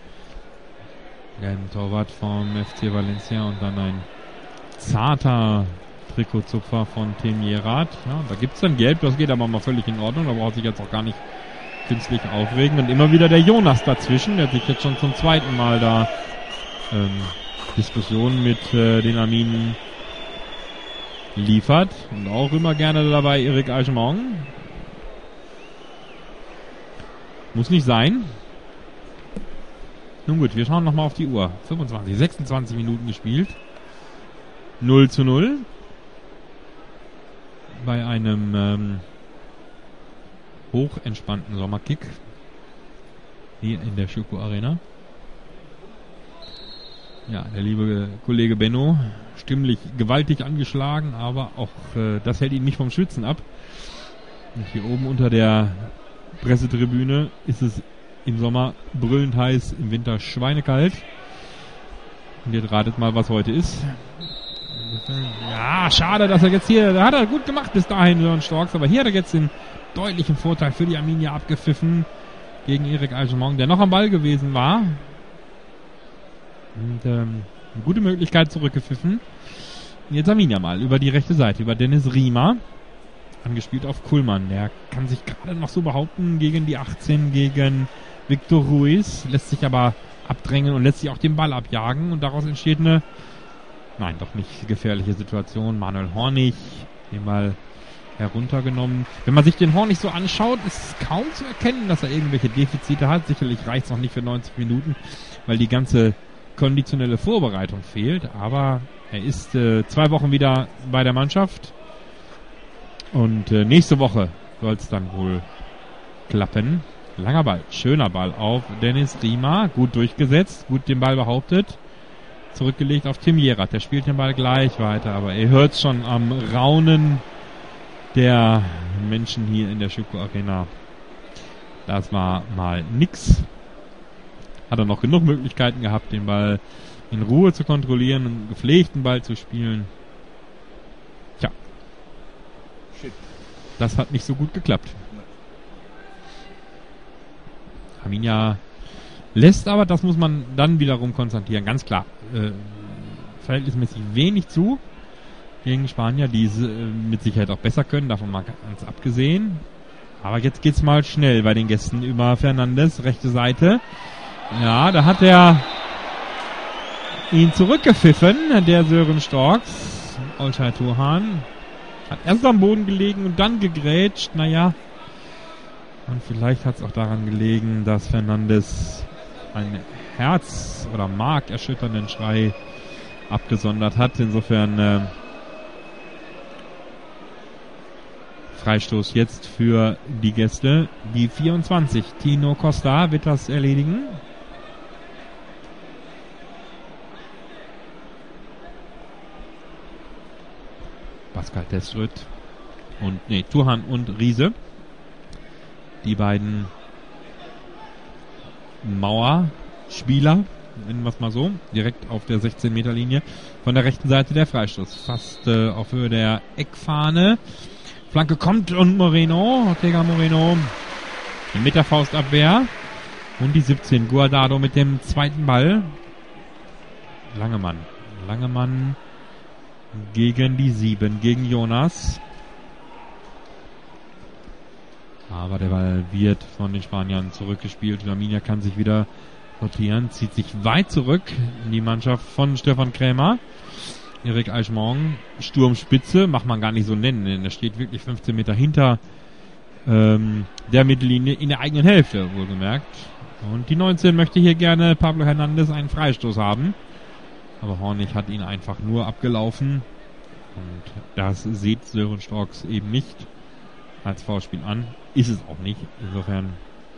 A: Ein Torwart vom F C Valencia und dann ein zarter Trikotzupfer von Tim Gerrard. Ja, da gibt es dann Gelb, das geht aber mal völlig in Ordnung. Da braucht sich jetzt auch gar nicht künstlich aufregen. Und immer wieder der Jonas dazwischen, der sich jetzt schon zum zweiten Mal da ähm, Diskussionen mit äh, den Arminen liefert. Und auch immer gerne dabei Eric Agemong. Muss nicht sein. Nun gut, wir schauen nochmal auf die Uhr. fünfundzwanzig, sechsundzwanzig Minuten gespielt. null zu null. Bei einem ähm, hochentspannten Sommerkick. Hier in der Schoko Arena. Ja, der liebe Kollege Benno, stimmlich gewaltig angeschlagen, aber auch äh, das hält ihn nicht vom Schwitzen ab. Und hier oben unter der Pressetribüne ist es im Sommer brüllend heiß, im Winter schweinekalt. Und jetzt ratet mal, was heute ist. Ja, schade, dass er jetzt hier, da hat er gut gemacht bis dahin, Sören Storks, aber hier hat er jetzt den deutlichen Vorteil für die Arminia abgepfiffen gegen Eric Agemong, der noch am Ball gewesen war. Und ähm, eine gute Möglichkeit zurückgepfiffen. Und jetzt Arminia mal über die rechte Seite, über Dennis Riemer. Angespielt auf Kuhlmann. Der kann sich gerade noch so behaupten gegen die achtzehn, gegen Victor Ruiz. Lässt sich aber abdrängen und lässt sich auch den Ball abjagen. Und daraus entsteht eine, nein, doch nicht gefährliche Situation. Manuel Hornig, den Ball heruntergenommen. Wenn man sich den Hornig so anschaut, ist es kaum zu erkennen, dass er irgendwelche Defizite hat. Sicherlich reicht es noch nicht für neunzig Minuten, weil die ganze konditionelle Vorbereitung fehlt. Aber er ist äh, zwei Wochen wieder bei der Mannschaft. Und äh, nächste Woche soll es dann wohl klappen. Langer Ball, schöner Ball auf Dennis Riemer. Gut durchgesetzt, gut den Ball behauptet. Zurückgelegt auf Tim Gerrard. Der spielt den Ball gleich weiter. Aber ihr hört schon am Raunen der Menschen hier in der Schoko Arena. Das war mal nix. Hat er noch genug Möglichkeiten gehabt, den Ball in Ruhe zu kontrollieren, einen gepflegten Ball zu spielen. Tja. Shit. Das hat nicht so gut geklappt. Arminia lässt aber, das muss man dann wiederum konstatieren, ganz klar, äh, verhältnismäßig wenig zu gegen Spanier, die es äh, mit Sicherheit auch besser können, davon mal ganz abgesehen. Aber jetzt geht's mal schnell bei den Gästen über Fernandes, rechte Seite. Ja, da hat er ihn zurückgepfiffen, der Sören Storks. Olcay Turhan hat erst am Boden gelegen und dann gegrätscht. Naja, und vielleicht hat es auch daran gelegen, dass Fernandes einen Herz- oder markerschütternden Schrei abgesondert hat. Insofern äh, Freistoß jetzt für die Gäste. Die vierundzwanzig, Tino Costa, wird das erledigen. Pascal Teströth und nee, Turhan und Riese. Die beiden Mauerspieler, nennen wir es mal so, direkt auf der sechzehn Meter Linie. Von der rechten Seite der Freistoß. Fast äh, auf Höhe der Eckfahne. Flanke kommt und Moreno, Ortega Moreno mit der Faustabwehr. Und die siebzehn, Guardado mit dem zweiten Ball. Langemann. Langemann gegen die sieben, gegen Jonas. Aber der Ball wird von den Spaniern zurückgespielt. Arminia kann sich wieder rotieren, zieht sich weit zurück in die Mannschaft von Stefan Krämer. Eric Agemong, Sturmspitze, macht man gar nicht so nennen, denn er steht wirklich fünfzehn Meter hinter ähm, der Mittellinie in der eigenen Hälfte, wohlgemerkt. Und die neunzehn möchte hier gerne Pablo Hernandez einen Freistoß haben. Aber Hornig hat ihn einfach nur abgelaufen. Und das sieht Sören Storks eben nicht als Foulspiel an. Ist es auch nicht. Insofern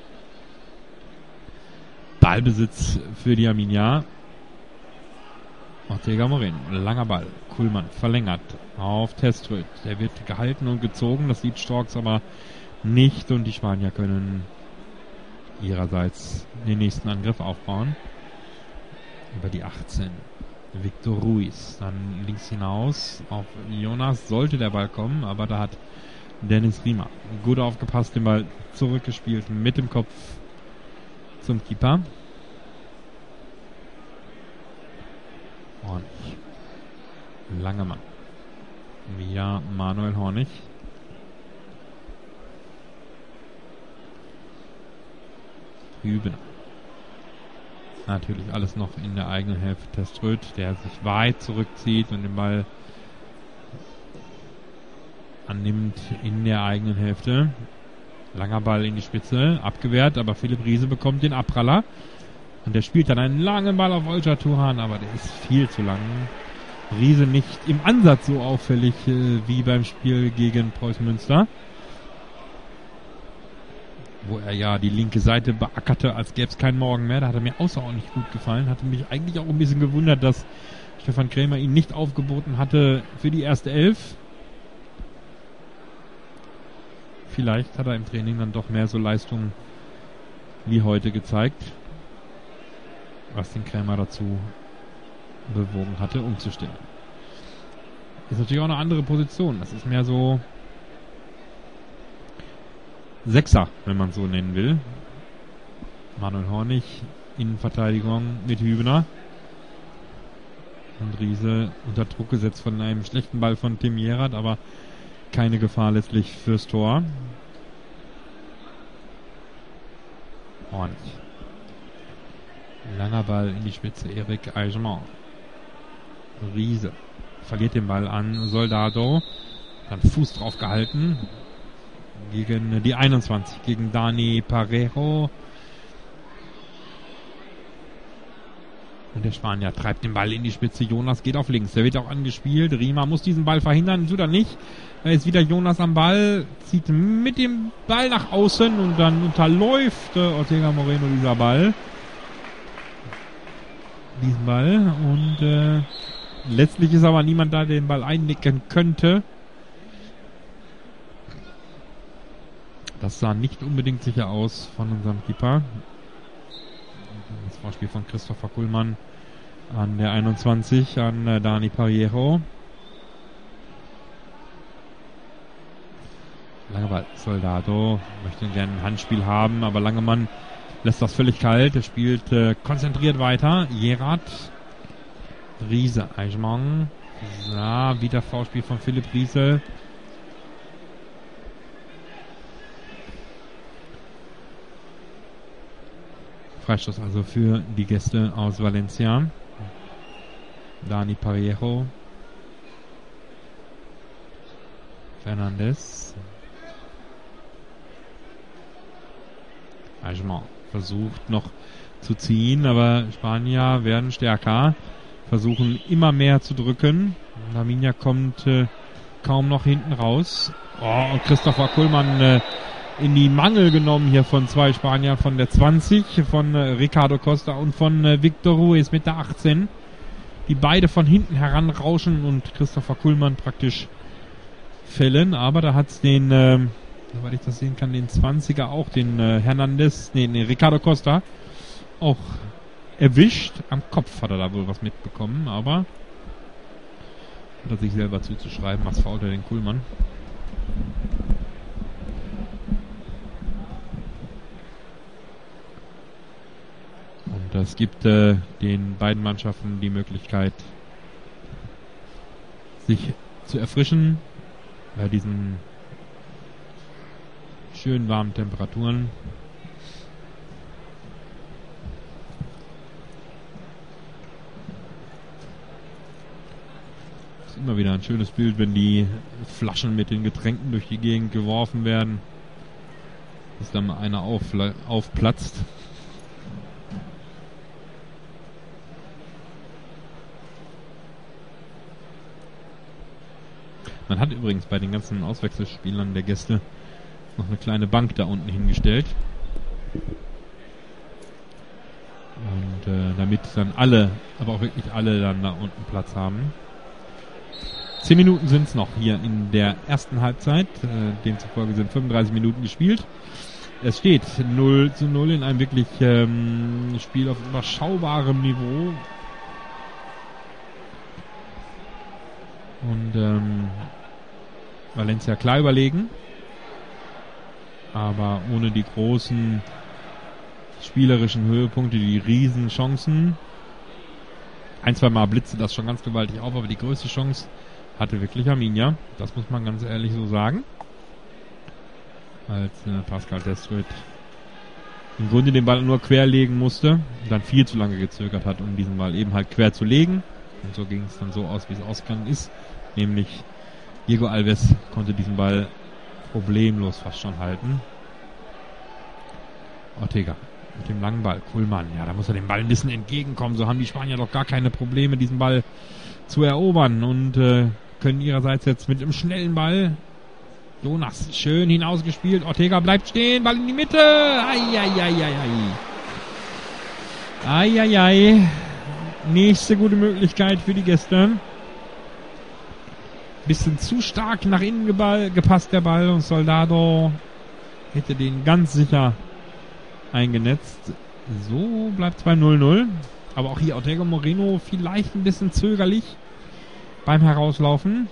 A: Ballbesitz für die Arminia. Ortega Moreno, langer Ball. Kuhlmann verlängert auf Teströth. Der wird gehalten und gezogen. Das sieht Storks aber nicht. Und die Spanier können ihrerseits den nächsten Angriff aufbauen. Über die achtzehn.
B: Victor Ruiz. Dann links hinaus auf Jonas sollte der Ball kommen, aber da hat Dennis Riemer gut aufgepasst, den Ball zurückgespielt mit dem Kopf zum Keeper. Hornig. Langemann. Via Manuel Hornig. Hübner. Natürlich alles noch in der eigenen Hälfte. Teströd, der sich weit zurückzieht und den Ball annimmt in der eigenen Hälfte. Langer Ball in die Spitze, abgewehrt, aber Philipp Riese bekommt den Abpraller. Und der spielt dann einen langen Ball auf Olca Turhan, aber der ist viel zu lang. Riese nicht im Ansatz so auffällig äh, wie beim Spiel gegen Preußen Münster, wo er ja die linke Seite beackerte, als gäbe es keinen Morgen mehr. Da hat er mir außerordentlich gut gefallen. Hatte mich eigentlich auch ein bisschen gewundert, dass Stefan Krämer ihn nicht aufgeboten hatte für die erste Elf. Vielleicht hat er im Training dann doch mehr so Leistungen wie heute gezeigt, was den Krämer dazu bewogen hatte, umzustellen. Ist natürlich auch eine andere Position. Das ist mehr so Sechser, wenn man so nennen will. Manuel Hornig, Innenverteidigung mit Hübner. Und Riese unter Druck gesetzt von einem schlechten Ball von Tim Jerat, aber keine Gefahr letztlich fürs Tor. Hornig. Langer Ball in die Spitze, Eric Aigeman. Riese verliert den Ball an Soldado. Dann Fuß drauf gehalten. Gegen die einundzwanzig, gegen Dani Parejo. Und der Spanier treibt den Ball in die Spitze. Jonas geht auf links. Der wird auch angespielt. Riemer muss diesen Ball verhindern. Tut er nicht. Da ist wieder Jonas am Ball. Zieht mit dem Ball nach außen. Und dann unterläuft äh, Ortega Moreno dieser Ball. Diesen Ball. Und äh, letztlich ist aber niemand da, der den Ball einnicken könnte. Das sah nicht unbedingt sicher aus von unserem Keeper. Das Vorspiel von Christopher Kuhlmann an der einundzwanzig, an äh, Dani Parejo. Langer Ball, Soldado möchte gerne ein Handspiel haben, aber Langemann lässt das völlig kalt. Er spielt äh, konzentriert weiter. Jerat, Riese, Aigeman. Ja, wieder V-Spiel von Philipp Riese. Freistoß also für die Gäste aus Valencia. Dani Parejo. Fernandes. Aigeman versucht noch zu ziehen, aber Spanier werden stärker. Versuchen immer mehr zu drücken. Laminia kommt äh, kaum noch hinten raus. Oh, und Christopher Kuhlmann äh, in die Mangel genommen hier von zwei Spaniern, von der zwanzig, von äh, Ricardo Costa und von äh, Victor Ruiz mit der achtzehn, die beide von hinten heranrauschen und Christopher Kuhlmann praktisch fällen, aber da hat's den, äh, soweit ich das sehen kann, den zwanziger auch, den äh, Hernandez, nee, nee, Ricardo Costa auch erwischt. Am Kopf hat er da wohl was mitbekommen, aber hat er sich selber zuzuschreiben, was fault er den Kuhlmann. Und das gibt äh, den beiden Mannschaften die Möglichkeit, sich zu erfrischen bei diesen schön warmen Temperaturen. Ist immer wieder ein schönes Bild, wenn die Flaschen mit den Getränken durch die Gegend geworfen werden, bis dann mal einer auf, aufplatzt. Man hat übrigens bei den ganzen Auswechselspielern der Gäste noch eine kleine Bank da unten hingestellt. Und äh, damit dann alle, aber auch wirklich alle dann da unten Platz haben. Zehn Minuten sind es noch hier in der ersten Halbzeit. Äh, demzufolge sind fünfunddreißig Minuten gespielt. Es steht null zu null in einem wirklich ähm, Spiel auf überschaubarem Niveau. Und ähm, Valencia klar überlegen. Aber ohne die großen spielerischen Höhepunkte, die riesen Chancen. Ein, zwei Mal blitzte das schon ganz gewaltig auf, aber die größte Chance hatte wirklich Arminia. Das muss man ganz ehrlich so sagen. Als äh, Pascal Testruit im Grunde den Ball nur querlegen musste und dann viel zu lange gezögert hat, um diesen Ball eben halt quer zu legen. Und so ging es dann so aus, wie es ausgegangen ist. Nämlich Diego Alves konnte diesen Ball problemlos fast schon halten. Ortega mit dem langen Ball. Kuhlmann, ja, da muss er dem Ball ein bisschen entgegenkommen. So haben die Spanier doch gar keine Probleme, diesen Ball zu erobern. Und äh, können ihrerseits jetzt mit dem schnellen Ball. Jonas, schön hinausgespielt. Ortega bleibt stehen. Ball in die Mitte. Eieieiei. Eieiei. Nächste gute Möglichkeit für die Gäste. Bisschen zu stark nach innen geball, gepasst der Ball. Und Soldado hätte den ganz sicher eingenetzt. So bleibt zwei null null. Aber auch hier Ortega Moreno vielleicht ein bisschen zögerlich beim Herauslaufen.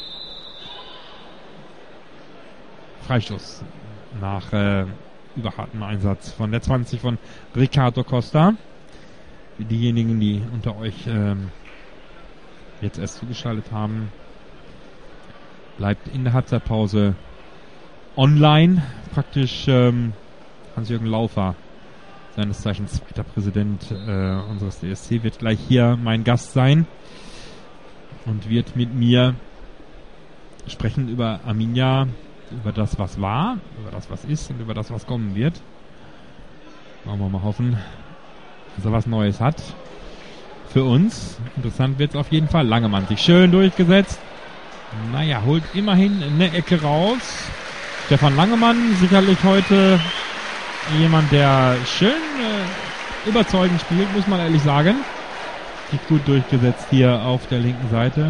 B: Freistoß nach äh, überhartem Einsatz von der zwanzig von Ricardo Costa. Für diejenigen, die unter euch ähm, jetzt erst zugeschaltet haben, bleibt in der Halbzeitpause online praktisch ähm, Hans-Jürgen Laufer, seines Zeichens zweiter Präsident äh, unseres D S C, wird gleich hier mein Gast sein und wird mit mir sprechen über Arminia, über das, was war, über das, was ist und über das, was kommen wird. Wollen wir mal hoffen, dass er was Neues hat für uns. Interessant wird es auf jeden Fall. Langemann sich schön durchgesetzt. Naja, holt immerhin eine Ecke raus. Stefan Langemann sicherlich heute jemand, der schön äh, überzeugend spielt, muss man ehrlich sagen. Sich gut durchgesetzt hier auf der linken Seite.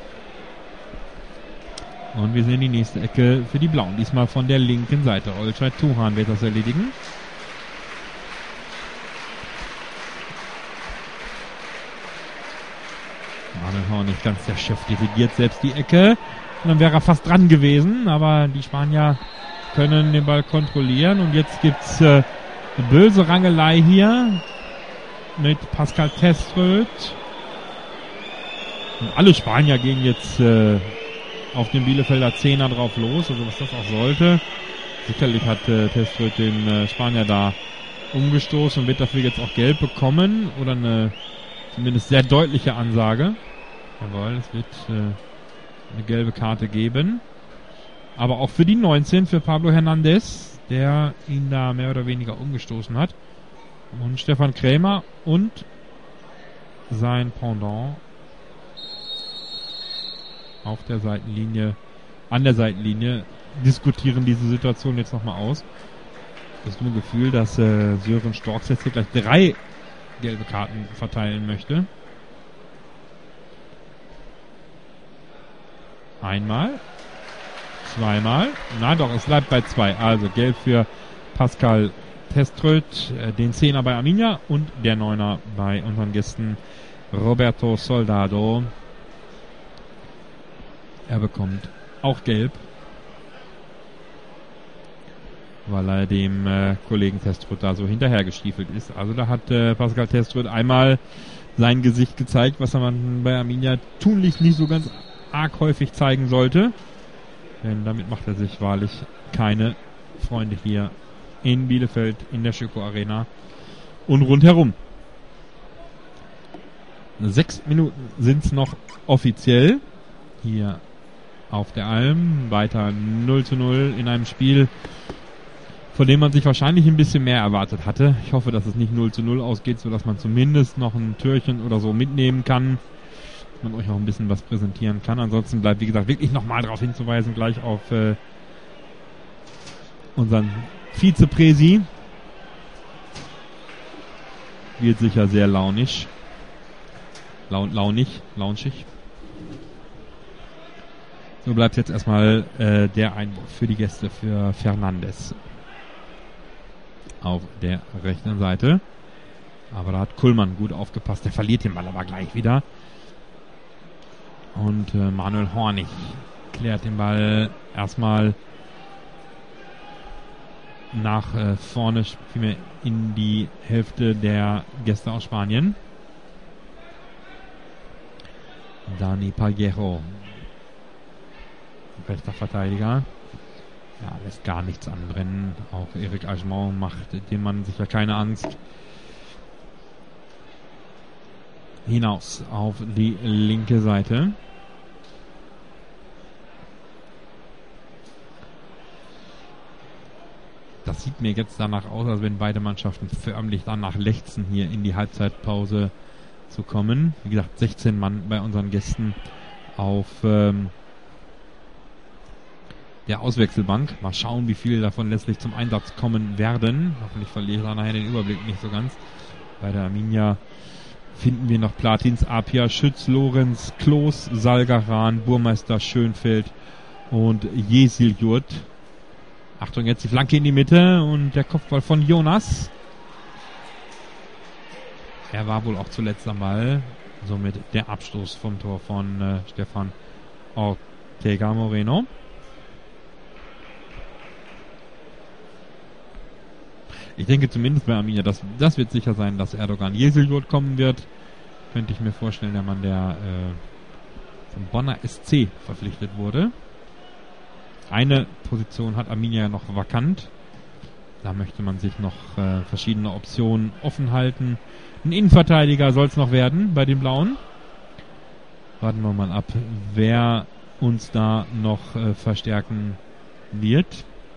B: Und wir sehen die nächste Ecke für die Blauen. Diesmal von der linken Seite. Olcay Turan wird das erledigen. Manuel nicht ganz der Chef dirigiert selbst die Ecke. Und dann wäre er fast dran gewesen. Aber die Spanier können den Ball kontrollieren. Und jetzt gibt's äh, eine böse Rangelei hier mit Pascal Testruit. Und alle Spanier gehen jetzt äh, auf den Bielefelder Zehner drauf los, also was das auch sollte. Sicherlich hat äh, Testruit den äh, Spanier da umgestoßen und wird dafür jetzt auch gelb bekommen oder eine zumindest sehr deutliche Ansage. Jawohl, es wird äh, eine gelbe Karte geben. Aber auch für die neunzehn, für Pablo Hernandez, der ihn da mehr oder weniger umgestoßen hat. Und Stefan Krämer und sein Pendant auf der Seitenlinie, an der Seitenlinie, diskutieren diese Situation jetzt nochmal aus. Das dumme Gefühl, dass äh, Sören Storks jetzt hier gleich drei gelbe Karten verteilen möchte. Einmal, zweimal, na doch, es bleibt bei zwei. Also gelb für Pascal Testruit, äh, den Zehner bei Arminia und der Neuner bei unseren Gästen Roberto Soldado. Er bekommt auch gelb, weil er dem äh, Kollegen Testruit da so hinterhergestiefelt ist. Also da hat äh, Pascal Testruit einmal sein Gesicht gezeigt, was man bei Arminia tunlichst nicht so ganz arg häufig zeigen sollte. Denn damit macht er sich wahrlich keine Freunde hier in Bielefeld, in der Schöko Arena und rundherum. Sechs Minuten sind es noch offiziell hier auf der Alm. Weiter null zu null in einem Spiel, von dem man sich wahrscheinlich ein bisschen mehr erwartet hatte. Ich hoffe, dass es nicht null zu null ausgeht, sodass man zumindest noch ein Türchen oder so mitnehmen kann, dass man euch noch ein bisschen was präsentieren kann. Ansonsten bleibt, wie gesagt, wirklich nochmal darauf hinzuweisen, gleich auf äh, unseren Vizepräsi. Wird sicher sehr launisch. Laun, launig, launchig. So bleibt jetzt erstmal äh, der Einwurf für die Gäste, für Fernandes auf der rechten Seite. Aber da hat Kuhlmann gut aufgepasst. Der verliert den Ball aber gleich wieder. Und äh, Manuel Hornig klärt den Ball erstmal nach äh, vorne, vielmehr in die Hälfte der Gäste aus Spanien. Dani Pallero, rechter Verteidiger. Ja, lässt gar nichts anbrennen. Auch Eric Agemont macht dem Mann sicher keine Angst. Hinaus auf die linke Seite. Das sieht mir jetzt danach aus, als wenn beide Mannschaften förmlich danach lechzen, hier in die Halbzeitpause zu kommen. Wie gesagt, sechzehn Mann bei unseren Gästen auf ähm, der Auswechselbank. Mal schauen, wie viele davon letztlich zum Einsatz kommen werden. Hoffentlich verliere ich da nachher den Überblick nicht so ganz. Bei der Arminia finden wir noch Platins, Apia, Schütz, Lorenz, Klos, Salgaran, Burmeister, Schönfeld und Jesiljurt. Achtung, jetzt die Flanke in die Mitte und der Kopfball von Jonas. Er war wohl auch zuletzt am Ball. Somit der Abstoß vom Tor von äh, Stefan Ortega Moreno. Ich denke zumindest bei Arminia, das, das wird sicher sein, dass Erdogan Jesiljurt kommen wird. Könnte ich mir vorstellen, der Mann, der äh, vom Bonner S C verpflichtet wurde. Eine Position hat Arminia ja noch vakant. Da möchte man sich noch äh, verschiedene Optionen offen halten. Ein Innenverteidiger soll es noch werden bei den Blauen. Warten wir mal ab, wer uns da noch äh, verstärken wird.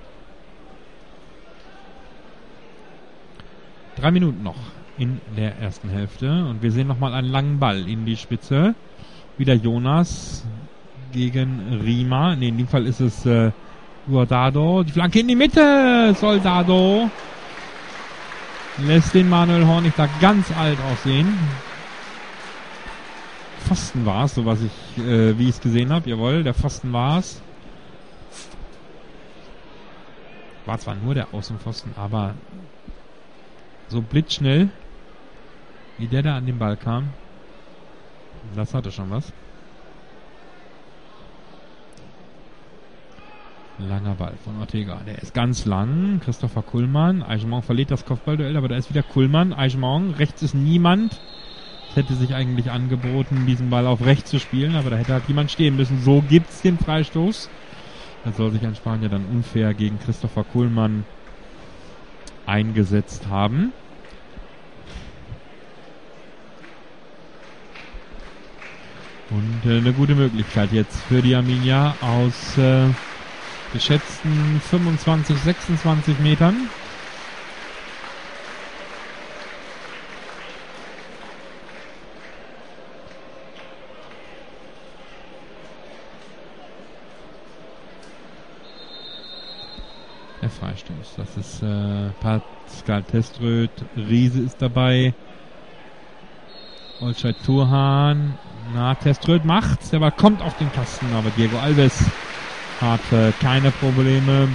B: Drei Minuten noch in der ersten Hälfte. Und wir sehen nochmal einen langen Ball in die Spitze. Wieder Jonas gegen Rima. Ne, in dem Fall ist es äh, Guardado. Die Flanke in die Mitte. Soldado lässt den Manuel Hornig da ganz alt aussehen. Pfosten war es, so was ich, äh, wie ich es gesehen habe. Jawohl, der Pfosten war es. War zwar nur der Außenpfosten, aber so blitzschnell, wie der da an den Ball kam, das hatte schon was. Langer Ball von Ortega. Der ist ganz lang. Christopher Kullmann. Agemont verliert das Kopfballduell, aber da ist wieder Kullmann. Agemont. Rechts ist niemand. Es hätte sich eigentlich angeboten, diesen Ball auf rechts zu spielen, aber da hätte halt jemand stehen müssen. So gibt's den Freistoß. Da soll sich ein Spanier dann unfair gegen Christopher Kullmann eingesetzt haben. Und äh, eine gute Möglichkeit jetzt für die Arminia aus äh, geschätzten fünfundzwanzig, sechsundzwanzig Metern. Der Freistoß. Das ist äh, Pascal Teströth. Riese ist dabei. Olcay Turhan. Na, Teströth macht's. Der Ball kommt auf den Kasten, aber Diego Alves hat äh, keine Probleme.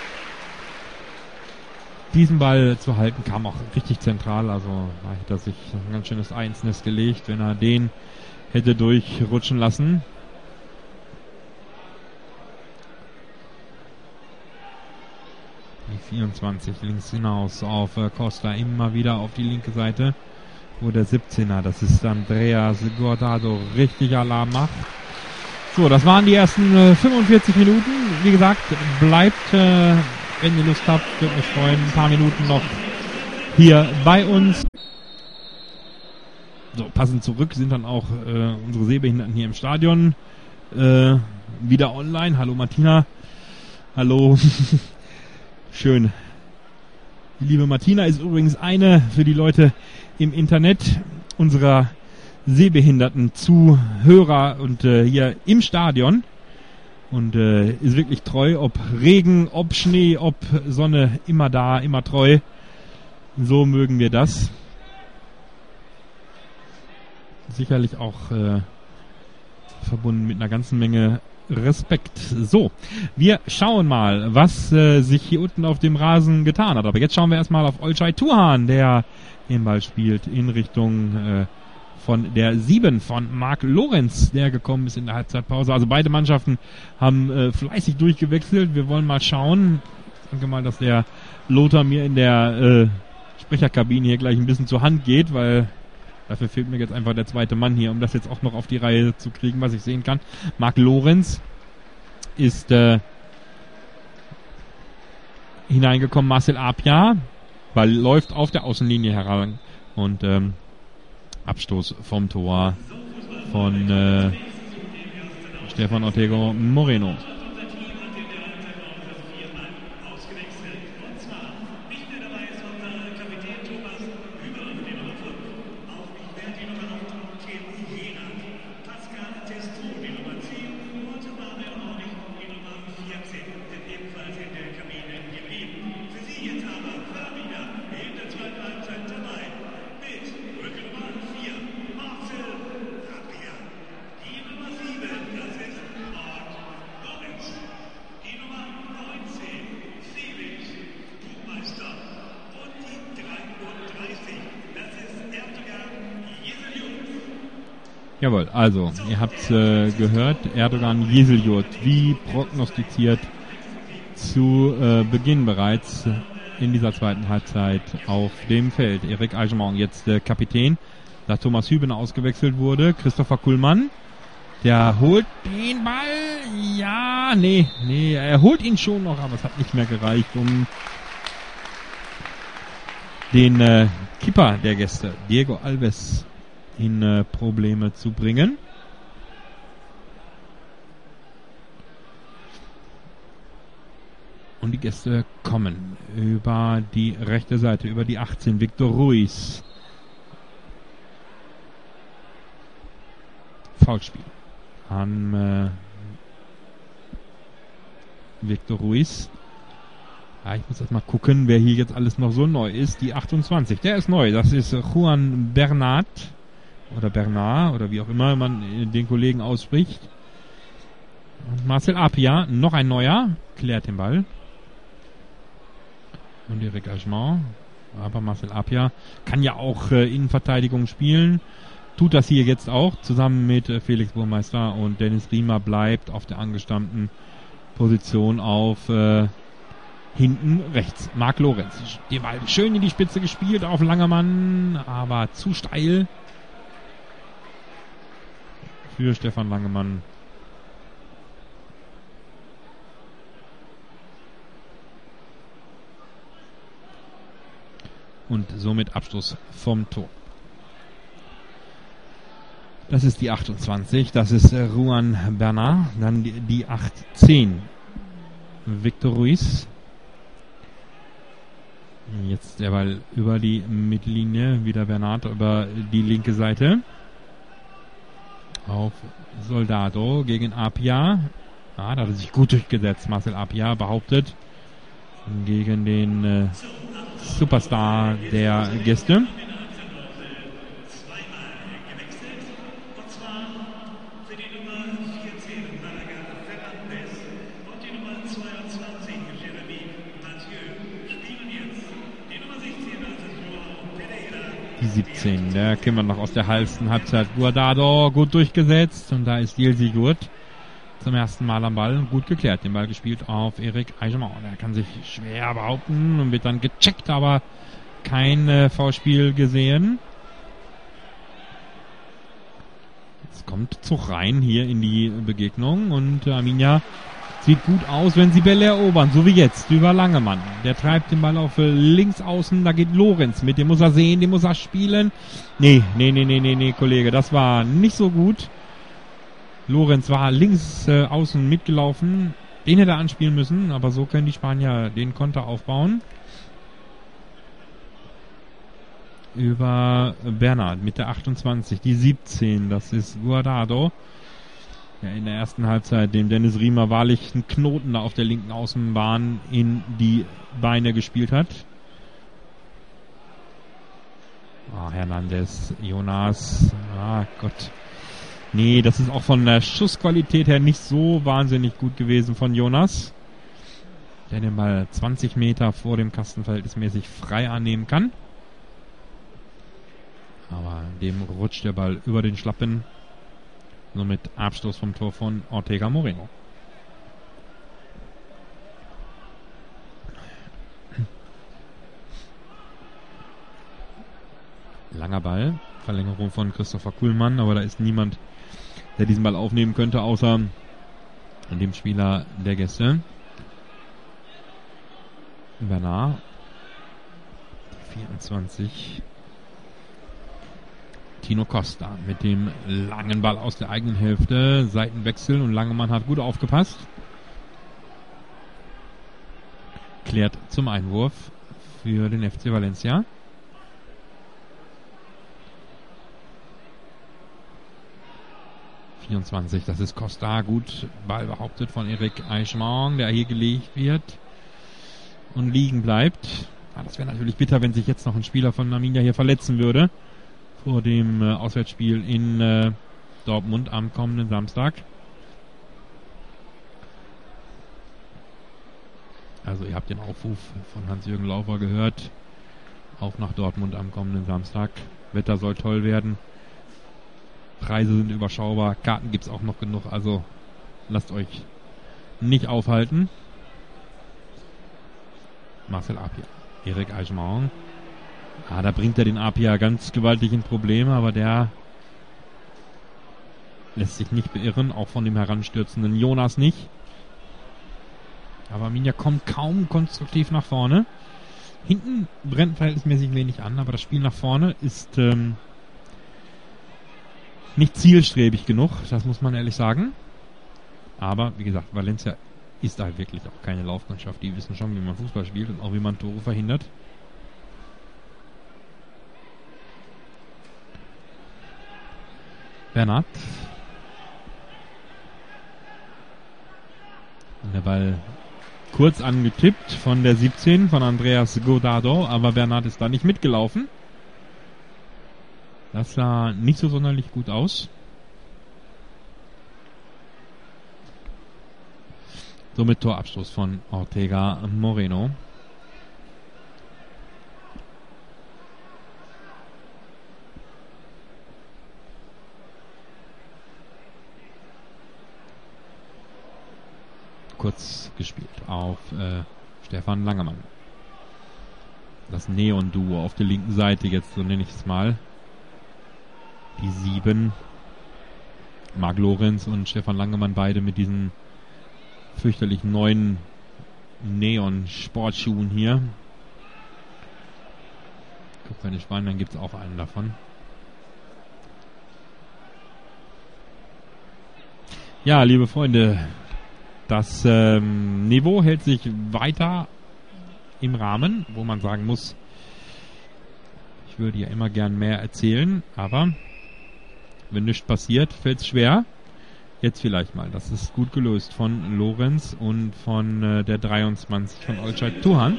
B: Diesen Ball zu halten kam auch richtig zentral. Also da hätte er sich ein ganz schönes Ei ins Nest gelegt, wenn er den hätte durchrutschen lassen. Die vierundzwanzig links hinaus auf äh, Costa, immer wieder auf die linke Seite, wo der siebzehner, das ist Andreas Guardado, richtig Alarm macht. So, das waren die ersten äh, fünfundvierzig Minuten. Wie gesagt, bleibt, äh, wenn ihr Lust habt, würde mich freuen, ein paar Minuten noch hier bei uns. So, passend zurück sind dann auch äh, unsere Sehbehinderten hier im Stadion äh, wieder online. Hallo Martina. Hallo. Schön. Die liebe Martina ist übrigens eine für die Leute im Internet unserer sehbehinderten Zuhörer und äh, hier im Stadion und äh, ist wirklich treu, ob Regen, ob Schnee, ob Sonne, immer da, immer treu. So mögen wir das. Sicherlich auch äh, verbunden mit einer ganzen Menge Respekt. So, wir schauen mal, was äh, sich hier unten auf dem Rasen getan hat. Aber jetzt schauen wir erstmal auf Olcay Turhan, der den Ball spielt in Richtung äh, von der sieben von Marc Lorenz, der gekommen ist in der Halbzeitpause. Also beide Mannschaften haben äh, fleißig durchgewechselt. Wir wollen mal schauen. Ich denke mal, dass der Lothar mir in der äh, Sprecherkabine hier gleich ein bisschen zur Hand geht, weil dafür fehlt mir jetzt einfach der zweite Mann hier, um das jetzt auch noch auf die Reihe zu kriegen, was ich sehen kann. Marc Lorenz ist äh, hineingekommen. Marcel Apia, Ball läuft auf der Außenlinie heran und ähm, Abstoß vom Tor von äh, Stefan Ortega Moreno. Jawohl, also, ihr habt äh, gehört, Erdogan Yeseljurt, wie prognostiziert zu äh, Beginn bereits in dieser zweiten Halbzeit auf dem Feld. Eric Aigement jetzt äh, Kapitän, da Thomas Hüben ausgewechselt wurde. Christopher Kuhlmann, der holt den Ball, ja, nee, nee, er holt ihn schon noch, aber es hat nicht mehr gereicht, um den äh, Keeper der Gäste, Diego Alves, in äh, Probleme zu bringen. Und die Gäste kommen über die rechte Seite, über die achtzehn, Victor Ruiz. Foulspiel an äh, Victor Ruiz. Ja, ich muss erst mal gucken, wer hier jetzt alles noch so neu ist. Die achtundzwanzig, der ist neu. Das ist Juan Bernat. Oder Bernard, oder wie auch immer man den Kollegen ausspricht. Und Marcel Apia, noch ein neuer, klärt den Ball. Und Eric Aigement. Aber Marcel Apia kann ja auch äh, Innenverteidigung spielen. Tut das hier jetzt auch, zusammen mit äh, Felix Burmeister, und Dennis Riemer bleibt auf der angestammten Position auf äh, hinten rechts. Marc Lorenz. Den Ball schön in die Spitze gespielt auf Langemann, aber zu steil für Stefan Langemann. Und somit Abstoß vom Tor. Das ist die achtundzwanzig, das ist äh, Juan Bernat, dann die, die achtzehn, Victor Ruiz. Jetzt der Ball über die Mittellinie, wieder Bernat über die linke Seite. Auf Soldado gegen Apia. Ah, da hat er sich gut durchgesetzt. Marcel Apia behauptet gegen den äh, Superstar der Gäste. Die siebzehn, der käme noch aus der halben Halbzeit. Guardado gut durchgesetzt, und da ist Yeseljurt zum ersten Mal am Ball. Gut geklärt, den Ball gespielt auf Eric Aigement. Der kann sich schwer behaupten und wird dann gecheckt, aber kein äh, Foulspiel gesehen. Jetzt kommt Zug rein hier in die Begegnung, und äh, Arminia sieht gut aus, wenn sie Bälle erobern, so wie jetzt über Langemann. Der treibt den Ball auf äh, links außen, da geht Lorenz mit, den muss er sehen, den muss er spielen. Nee, nee, nee, nee, nee, nee, Kollege, das war nicht so gut. Lorenz war links äh, außen mitgelaufen, den hätte er anspielen müssen, aber so können die Spanier den Konter aufbauen. Über Bernat mit der achtundzwanzig, die siebzehn, das ist Guardado. Ja, in der ersten Halbzeit dem Dennis Riemer wahrlich einen Knoten da auf der linken Außenbahn in die Beine gespielt hat. Ah, Hernandez, Jonas, ah Gott. Nee, das ist auch von der Schussqualität her nicht so wahnsinnig gut gewesen von Jonas, der den Ball zwanzig Meter vor dem Kasten verhältnismäßig frei annehmen kann. Aber dem rutscht der Ball über den Schlappen. Somit Abstoß vom Tor von Ortega Moreno. Langer Ball. Verlängerung von Christopher Kuhlmann, aber da ist niemand, der diesen Ball aufnehmen könnte, außer dem Spieler der Gäste. Bernard. vierundzwanzig. Tino Costa mit dem langen Ball aus der eigenen Hälfte. Seitenwechsel und Langemann hat gut aufgepasst. Klärt zum Einwurf für den F C Valencia. vierundzwanzig, das ist Costa. Gut, Ball behauptet von Eric Eichmann, der hier gelegt wird und liegen bleibt. Ah, das wäre natürlich bitter, wenn sich jetzt noch ein Spieler von Arminia hier verletzen würde vor dem äh, Auswärtsspiel in äh, Dortmund am kommenden Samstag. Also ihr habt den Aufruf von Hans-Jürgen Laufer gehört. Auch nach Dortmund am kommenden Samstag. Wetter soll toll werden. Preise sind überschaubar. Karten gibt es auch noch genug. Also lasst euch nicht aufhalten. Marcel Apia. Eric Eichmann. Ah, da bringt er den Apia ganz gewaltig in Probleme, aber der lässt sich nicht beirren. Auch von dem heranstürzenden Jonas nicht. Aber Arminia kommt kaum konstruktiv nach vorne. Hinten brennt verhältnismäßig wenig an, aber das Spiel nach vorne ist ähm, nicht zielstrebig genug, das muss man ehrlich sagen. Aber wie gesagt, Valencia ist halt wirklich auch keine Laufmannschaft. Die wissen schon, wie man Fußball spielt und auch wie man Tore verhindert. Bernat. Und der Ball kurz angetippt von der siebzehn von Andreas Godado, aber Bernat ist da nicht mitgelaufen. Das sah nicht so sonderlich gut aus. Somit Torabstoß von Ortega Moreno. Kurz gespielt auf äh, Stefan Langemann. Das Neon-Duo auf der linken Seite, jetzt so nenne ich es mal. Die sieben. Marc Lorenz und Stefan Langemann, beide mit diesen fürchterlich neuen Neon-Sportschuhen hier. Ich glaube, bei den Spaniern gibt es auch einen davon. Ja, liebe Freunde, das ähm, Niveau hält sich weiter im Rahmen, wo man sagen muss, ich würde ja immer gern mehr erzählen, aber wenn nichts passiert, fällt es schwer. Jetzt vielleicht mal. Das ist gut gelöst von Lorenz und von äh, der dreiundzwanzig von Olcay Tuhan.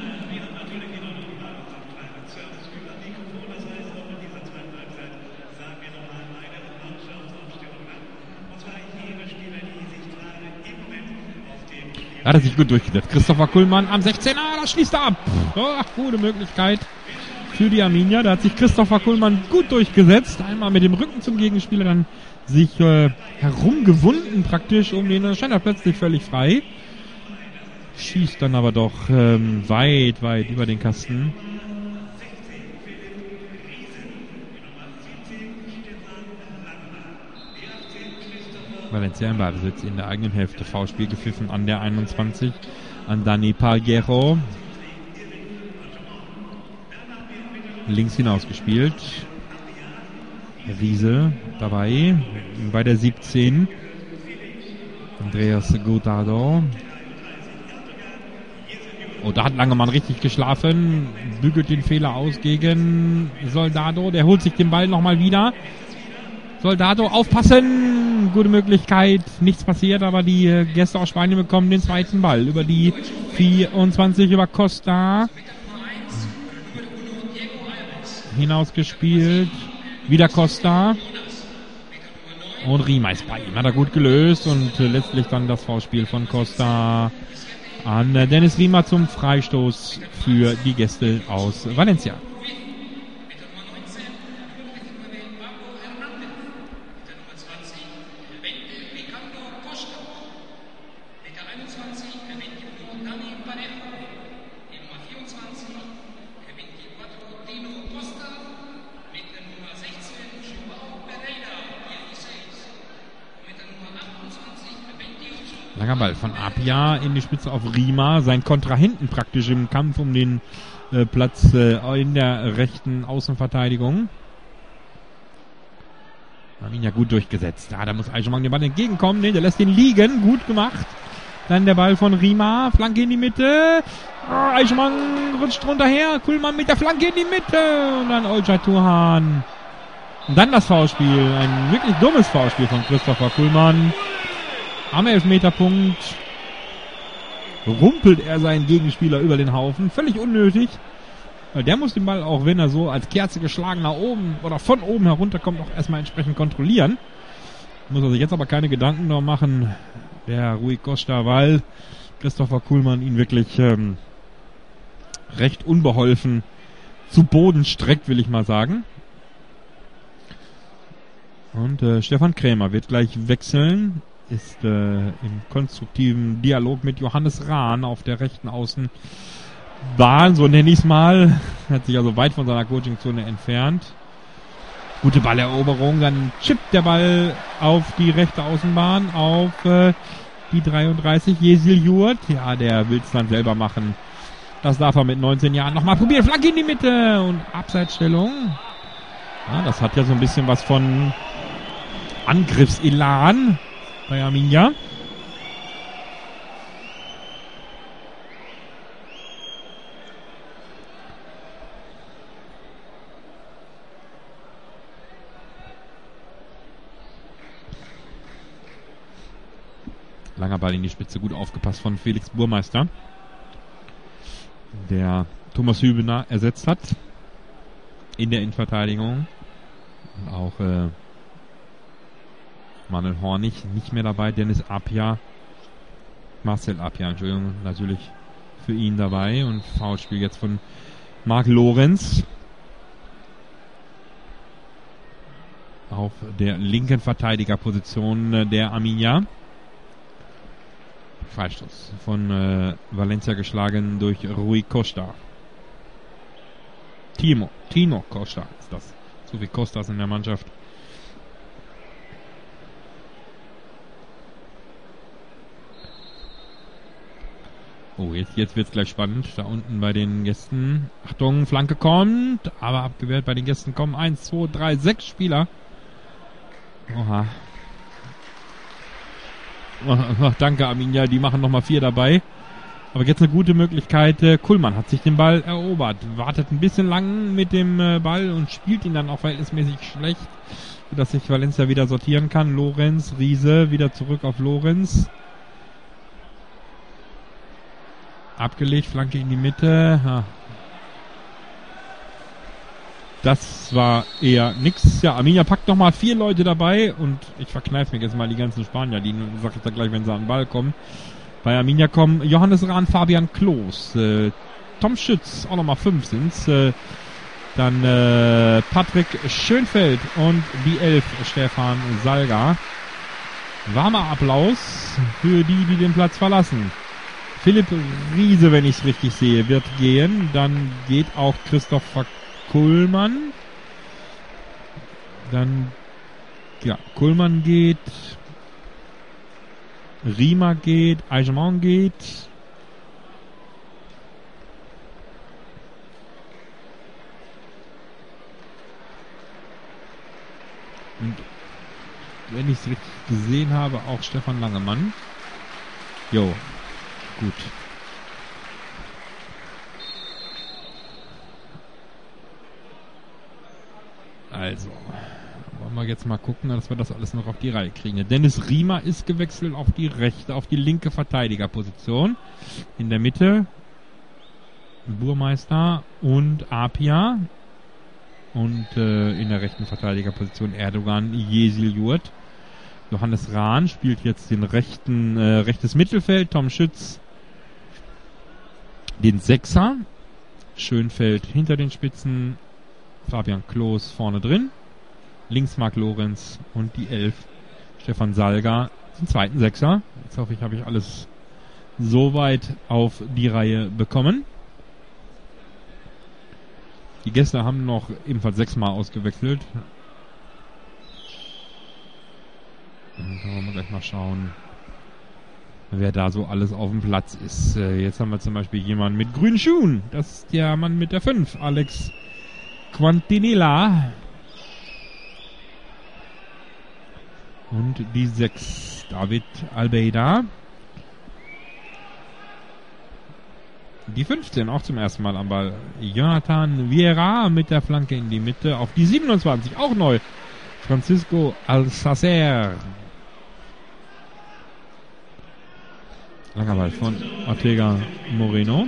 B: Hat er sich gut durchgesetzt. Christopher Kuhlmann am sechzehner, das schließt er ab. Oh, gute Möglichkeit für die Arminia. Da hat sich Christopher Kuhlmann gut durchgesetzt. Einmal mit dem Rücken zum Gegenspieler, dann sich äh, herumgewunden praktisch um den. Dann stand er plötzlich völlig frei. Schießt dann aber doch ähm, weit, weit über den Kasten. Valencia im Ballbesitz in der eigenen Hälfte. Foulspiel gepfiffen an der einundzwanzig. An Dani Palguero. Links hinausgespielt. Riese dabei. Bei der siebzehn. Andreas Godado. Oh, da hat Langemann richtig geschlafen. Bügelt den Fehler aus gegen Soldado. Der holt sich den Ball nochmal wieder. Soldado aufpassen. Gute Möglichkeit. Nichts passiert, aber die äh, Gäste aus Spanien bekommen den zweiten Ball. Über die vierundzwanzig, über Costa. Hinausgespielt. Wieder Costa. Und Rima ist bei ihm. Hat er gut gelöst. Und äh, letztlich dann das Foulspiel von Costa an äh, Dennis Rima zum Freistoß für die Gäste aus Valencia. Langer Ball von Apia in die Spitze auf Rima. Sein Kontrahenten praktisch im Kampf um den äh, Platz äh, in der rechten Außenverteidigung. Arminia gut durchgesetzt. Ja, da muss Aijamang den Ball entgegenkommen. Nee, der lässt ihn liegen. Gut gemacht. Dann der Ball von Rima. Flanke in die Mitte. Oh, Aijamang rutscht runter her. Kuhlmann mit der Flanke in die Mitte. Und dann Olcay Turhan. Und dann das Foulspiel. Ein wirklich dummes Foulspiel von Christopher Kuhlmann. Am Elfmeterpunkt rumpelt er seinen Gegenspieler über den Haufen. Völlig unnötig. Der muss den Ball, auch wenn er so als Kerze geschlagen nach oben oder von oben herunterkommt, auch erstmal entsprechend kontrollieren. Muss er sich jetzt aber keine Gedanken noch machen, der Rui Costa, weil Christopher Kuhlmann ihn wirklich ähm, recht unbeholfen zu Boden streckt, will ich mal sagen. Und äh, Stefan Krämer wird gleich wechseln. Ist äh, im konstruktiven Dialog mit Johannes Rahn auf der rechten Außenbahn, so nenne ich es mal. Hat sich also weit von seiner Coachingzone entfernt. Gute Balleroberung, dann chippt der Ball auf die rechte Außenbahn, auf äh, die dreiunddreißig, Jesil Jurt. Ja, der will es dann selber machen. Das darf er mit neunzehn Jahren nochmal probieren. Flanke in die Mitte und Abseitsstellung. Ja, das hat ja so ein bisschen was von Angriffselan bei Arminia. Langer Ball in die Spitze, gut aufgepasst von Felix Burmeister, der Thomas Hübener ersetzt hat in der Innenverteidigung. Und auch äh, Manuel Hornig nicht mehr dabei, Dennis Apia, Marcel Apia, Entschuldigung, natürlich für ihn dabei. Und Foulspiel jetzt von Marc Lorenz auf der linken Verteidigerposition der Arminia. Freistoß von äh, Valencia geschlagen durch Rui Costa. Timo, Tino Costa ist das. So wie Costas in der Mannschaft. Oh, jetzt, jetzt wird's gleich spannend. Da unten bei den Gästen. Achtung, Flanke kommt, aber abgewehrt. Bei den Gästen kommen eins, zwei, drei, sechs Spieler. Oha. Ach, danke Arminia, die machen nochmal vier dabei. Aber jetzt eine gute Möglichkeit. Äh, Kuhlmann hat sich den Ball erobert. Wartet ein bisschen lang mit dem äh, Ball und spielt ihn dann auch verhältnismäßig schlecht, sodass sich Valencia wieder sortieren kann. Lorenz, Riese, wieder zurück auf Lorenz. Abgelegt, Flanke in die Mitte. Ha. Das war eher nix. Ja, Arminia packt nochmal vier Leute dabei und ich verkneife mir jetzt mal die ganzen Spanier, die sag ich da gleich, wenn sie an den Ball kommen. Bei Arminia kommen Johannes Rahn, Fabian Klos, äh, Tom Schütz, auch nochmal fünf sind's. Äh, dann äh, Patrick Schönfeld und die elf, Stefan Salga. Warmer Applaus für die, die den Platz verlassen. Philipp Riese, wenn ich es richtig sehe, wird gehen. Dann geht auch Christopher Kuhlmann. Dann, ja, Kuhlmann geht. Rima geht. Aijamang geht. Und wenn ich es richtig gesehen habe, auch Stefan Langemann. Jo. Gut. Also, wollen wir jetzt mal gucken, dass wir das alles noch auf die Reihe kriegen. Dennis Rima ist gewechselt auf die rechte, auf die linke Verteidigerposition. In der Mitte Burmeister und Apia. Und äh, in der rechten Verteidigerposition Erdogan, Jesil Jurt. Johannes Rahn spielt jetzt den rechten, äh, rechtes Mittelfeld. Tom Schütz den Sechser. Schönfeld hinter den Spitzen. Fabian Klos vorne drin. Links Marc Lorenz und die elf Stefan Salga, den zweiten Sechser. Jetzt hoffe ich, habe ich alles so weit auf die Reihe bekommen. Die Gäste haben noch ebenfalls sechsmal ausgewechselt. Und da wollen wir gleich mal schauen, wer da so alles auf dem Platz ist. Äh, jetzt haben wir zum Beispiel jemanden mit grünen Schuhen. Das ist der Mann mit der fünf, Alex Quintanilla. Und die sechs, David Albeida. Die fünfzehn, auch zum ersten Mal am Ball. Jonathan Vieira mit der Flanke in die Mitte. Auf die siebenundzwanzig, auch neu. Francisco Alsacer. Langer Ball von Ortega Moreno.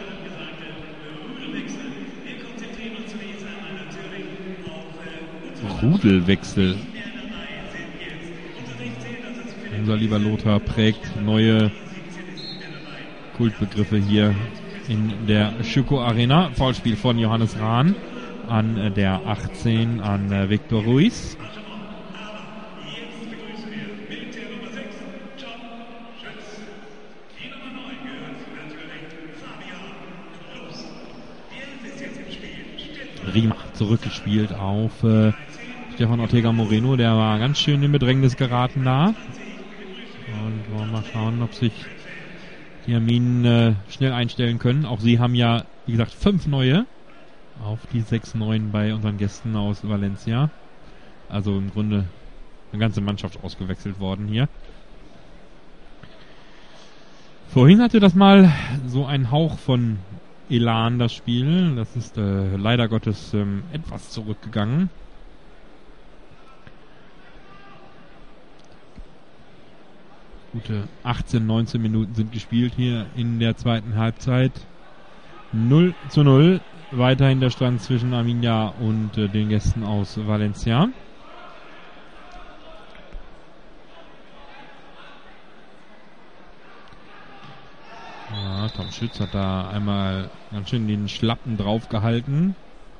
B: Rudelwechsel. Unser lieber Lothar prägt neue Kultbegriffe hier in der Schüko Arena. Foulspiel von Johannes Rahn an der achtzehn an Victor Ruiz. Riemer zurückgespielt auf äh, Stefan Ortega Moreno, der war ganz schön in Bedrängnis geraten da. Und wollen wir mal schauen, ob sich die Arminen äh, schnell einstellen können. Auch sie haben ja, wie gesagt, fünf neue auf die sechs neuen bei unseren Gästen aus Valencia. Also im Grunde eine ganze Mannschaft ausgewechselt worden hier. Vorhin hatte das mal so einen Hauch von Elan, das Spiel. Das ist äh, leider Gottes ähm, etwas zurückgegangen. Gute achtzehn, neunzehn Minuten sind gespielt hier in der zweiten Halbzeit. null zu null. Weiterhin der Stand zwischen Arminia und äh, den Gästen aus Valencia. Ja, Tom Schütz hat da einmal ganz schön den Schlappen draufgehalten.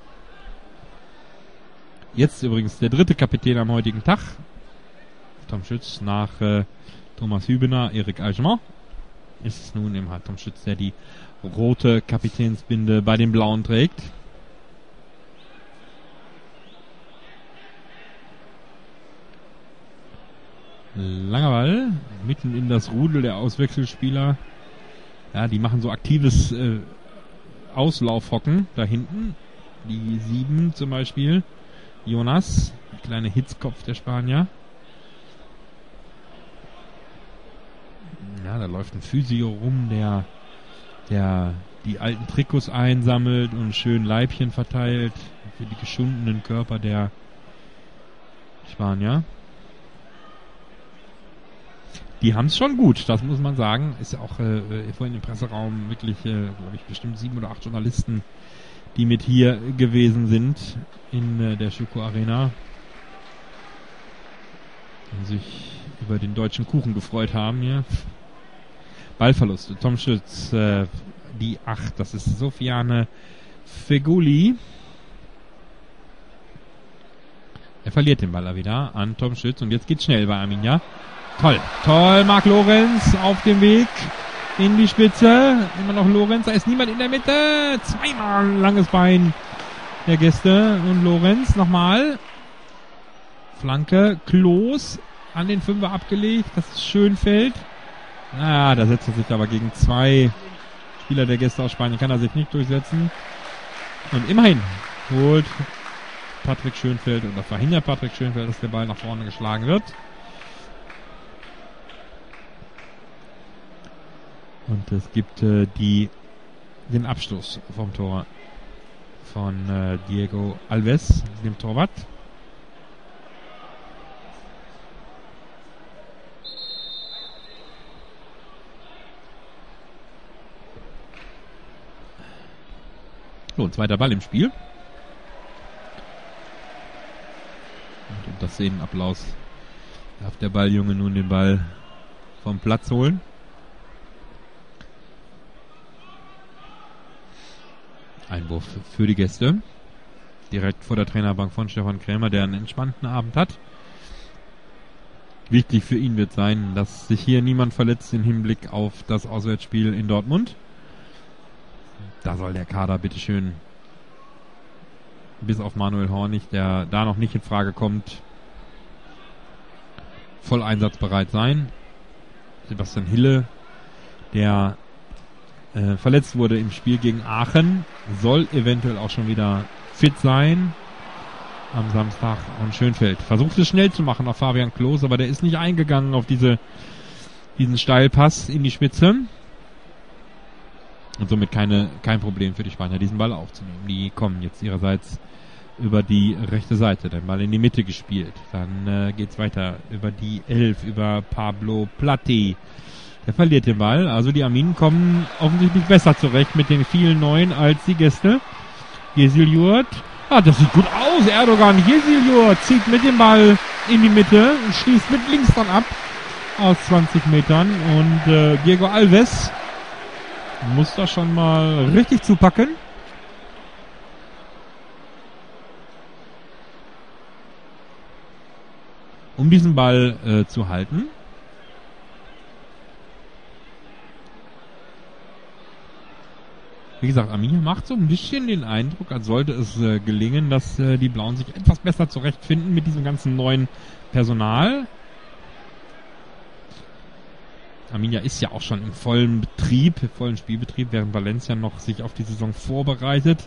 B: Jetzt übrigens der dritte Kapitän am heutigen Tag. Tom Schütz nach äh, Thomas Hübener, Erik Algemont. Ist es nun eben halt Tom Schütz, der die rote Kapitänsbinde bei den Blauen trägt. Langer Ball, mitten in das Rudel der Auswechselspieler. Ja, die machen so aktives äh, Auslaufhocken da hinten. Die sieben zum Beispiel. Jonas, der kleine Hitzkopf der Spanier. Ja, da läuft ein Physio rum, der, der die alten Trikots einsammelt und schön Leibchen verteilt für die geschundenen Körper der Spanier. Die haben es schon gut, das muss man sagen. Ist ja auch äh, vorhin im Presseraum wirklich, äh, glaube ich, bestimmt sieben oder acht Journalisten, die mit hier gewesen sind in äh, der Schüko Arena und sich über den deutschen Kuchen gefreut haben hier. Ballverluste. Tom Schütz, äh, die acht, das ist Sofiane Feguli. Er verliert den Ball wieder an Tom Schütz und jetzt geht's schnell bei Arminia. Toll, toll, Marc Lorenz auf dem Weg in die Spitze. Immer noch Lorenz, da ist niemand in der Mitte. Zweimal langes Bein der Gäste und Lorenz nochmal. Flanke, Klos an den Fünfer abgelegt. Das ist Schönfeld. Ah, da setzt er sich aber gegen zwei Spieler der Gäste aus Spanien. Kann er sich nicht durchsetzen. Und immerhin holt Patrick Schönfeld oder verhindert Patrick Schönfeld, dass der Ball nach vorne geschlagen wird. Und es gibt äh, die den Abstoß vom Tor von äh, Diego Alves, dem Torwart. So, ein zweiter Ball im Spiel. Und unter Szenenapplaus darf der Balljunge nun den Ball vom Platz holen. Einwurf für die Gäste. Direkt vor der Trainerbank von Stefan Krämer, der einen entspannten Abend hat. Wichtig für ihn wird sein, dass sich hier niemand verletzt im Hinblick auf das Auswärtsspiel in Dortmund. Da soll der Kader bitteschön, bis auf Manuel Hornig, der da noch nicht in Frage kommt, voll einsatzbereit sein. Sebastian Hille, der äh, verletzt wurde im Spiel gegen Aachen, soll eventuell auch schon wieder fit sein. Am Samstag an Schönfeld. Versucht es schnell zu machen auf Fabian Klos, aber der ist nicht eingegangen auf diese, diesen Steilpass in die Spitze. Und somit keine, kein Problem für die Spanier, diesen Ball aufzunehmen. Die kommen jetzt ihrerseits über die rechte Seite, den Ball in die Mitte gespielt. Dann äh, geht's weiter über die Elf, über Pablo Platti. Der verliert den Ball. Also die Arminen kommen offensichtlich besser zurecht mit den vielen Neuen als die Gäste. Yesil-Jurt. Ah, das sieht gut aus. Erdogan Yesil-Jurt zieht mit dem Ball in die Mitte, schließt mit links dann ab aus zwanzig Metern. Und äh, Diego Alves muss da schon mal richtig zupacken. Um diesen Ball äh, zu halten. Wie gesagt, Arminia macht so ein bisschen den Eindruck, als sollte es äh, gelingen, dass äh, die Blauen sich etwas besser zurechtfinden mit diesem ganzen neuen Personal. Arminia ist ja auch schon im vollen Betrieb, im vollen Spielbetrieb, während Valencia noch sich auf die Saison vorbereitet.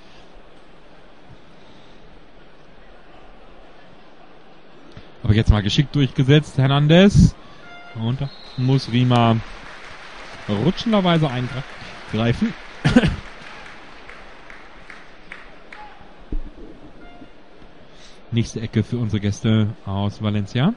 B: Aber jetzt mal geschickt durchgesetzt, Hernandez. Und da muss Rima rutschenderweise eingreifen. Nächste Ecke für unsere Gäste aus Valencia.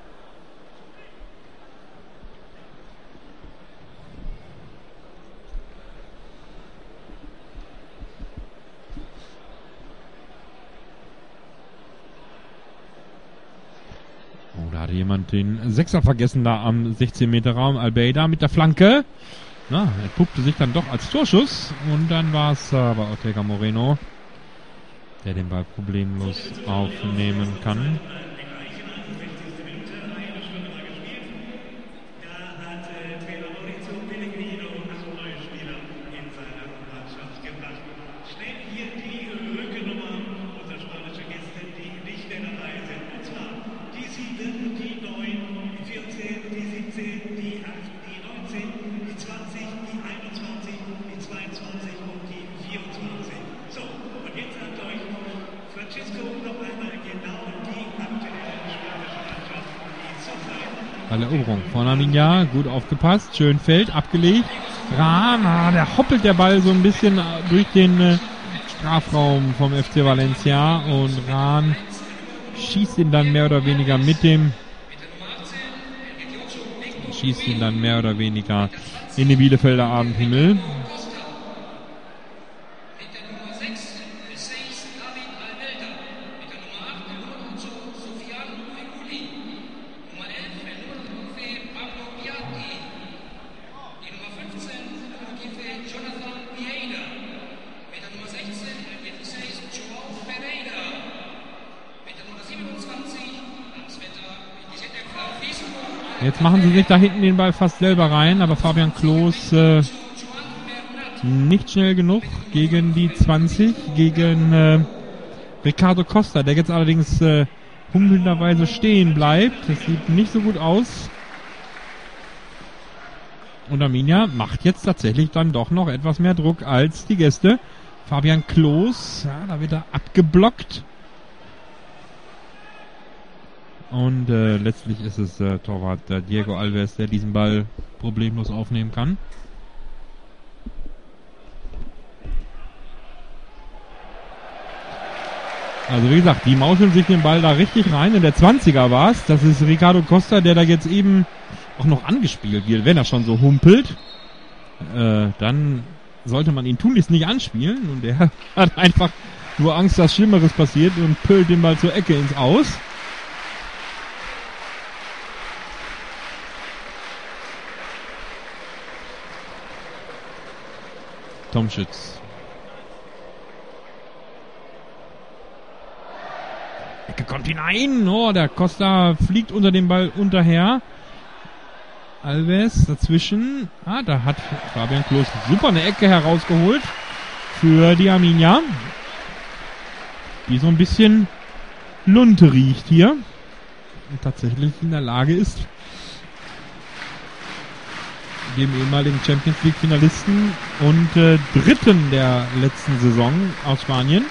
B: Oh, da hatte jemand den Sechser vergessen da am sechzehn Meter Raum. Albeida mit der Flanke. Na, er puppte sich dann doch als Torschuss. Und dann war es aber Ortega Moreno, der den Ball problemlos aufnehmen kann. Eroberung von Arminia, gut aufgepasst, Schönfeld, abgelegt, Rahn, ah, der hoppelt der Ball so ein bisschen durch den äh, Strafraum vom F C Valencia und Rahn schießt ihn dann mehr oder weniger mit dem schießt ihn dann mehr oder weniger in den Bielefelder Abendhimmel. Jetzt machen sie sich da hinten den Ball fast selber rein, aber Fabian Klos äh, nicht schnell genug gegen die zwanzig, gegen äh, Ricardo Costa, der jetzt allerdings äh, humpelnderweise stehen bleibt. Das sieht nicht so gut aus. Und Arminia macht jetzt tatsächlich dann doch noch etwas mehr Druck als die Gäste. Fabian Klos, ja, da wird er abgeblockt. Und äh, letztlich ist es äh, Torwart äh, Diego Alves, der diesen Ball problemlos aufnehmen kann. Also wie gesagt, die mauscheln sich den Ball da richtig rein. In der zwanziger war es. Das ist Ricardo Costa, der da jetzt eben auch noch angespielt wird. Wenn er schon so humpelt, äh, dann sollte man ihn tunlichst nicht anspielen. Und er hat einfach nur Angst, dass Schlimmeres passiert und pölt den Ball zur Ecke ins Aus. Tomschütz. Ecke kommt hinein. Oh, der Costa fliegt unter dem Ball unterher. Alves dazwischen. Ah, da hat Fabian Klos super eine Ecke herausgeholt für die Arminia, die so ein bisschen Lunte riecht hier und tatsächlich in der Lage ist, dem ehemaligen Champions League Finalisten und äh, Dritten der letzten Saison aus Spanien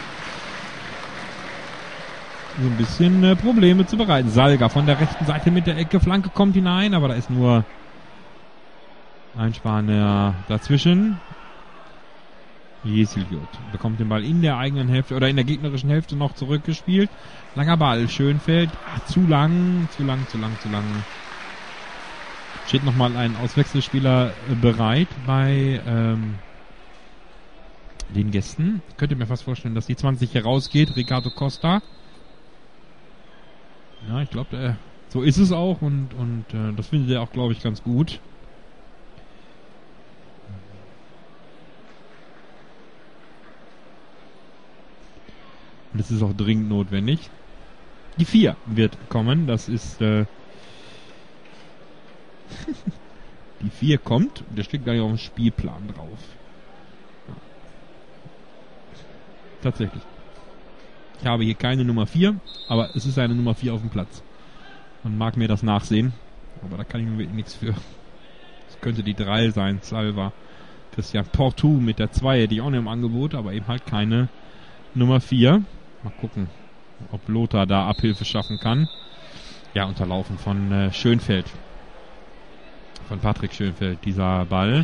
B: so ein bisschen äh, Probleme zu bereiten. Salga von der rechten Seite mit der Ecke, Flanke kommt hinein, aber da ist nur ein Spanier dazwischen. Jesilgut bekommt den Ball in der eigenen Hälfte oder in der gegnerischen Hälfte noch zurückgespielt. Langer Ball, Schönfeld, ach, zu lang, zu lang, zu lang, zu lang. Steht nochmal ein Auswechselspieler bereit bei ähm, den Gästen. Ich könnte mir fast vorstellen, dass die zwanzig hier rausgeht. Ricardo Costa. Ja, ich glaube, äh, so ist es auch und, und äh, das findet er auch, glaube ich, ganz gut. Und es ist auch dringend notwendig. Die vier wird kommen. Das ist äh die vier kommt. Und der steht gleich auf dem Spielplan drauf. Ja. Tatsächlich. Ich habe hier keine Nummer vier, aber es ist eine Nummer vier auf dem Platz. Man mag mir das nachsehen, aber da kann ich mir nichts für. Es könnte die drei sein, Salva. Christian Portu mit der zwei, die auch noch im Angebot, aber eben halt keine Nummer vier. Mal gucken, ob Lothar da Abhilfe schaffen kann. Ja, unterlaufen von äh, Schönfeld. Von Patrick Schönfeld, dieser Ball.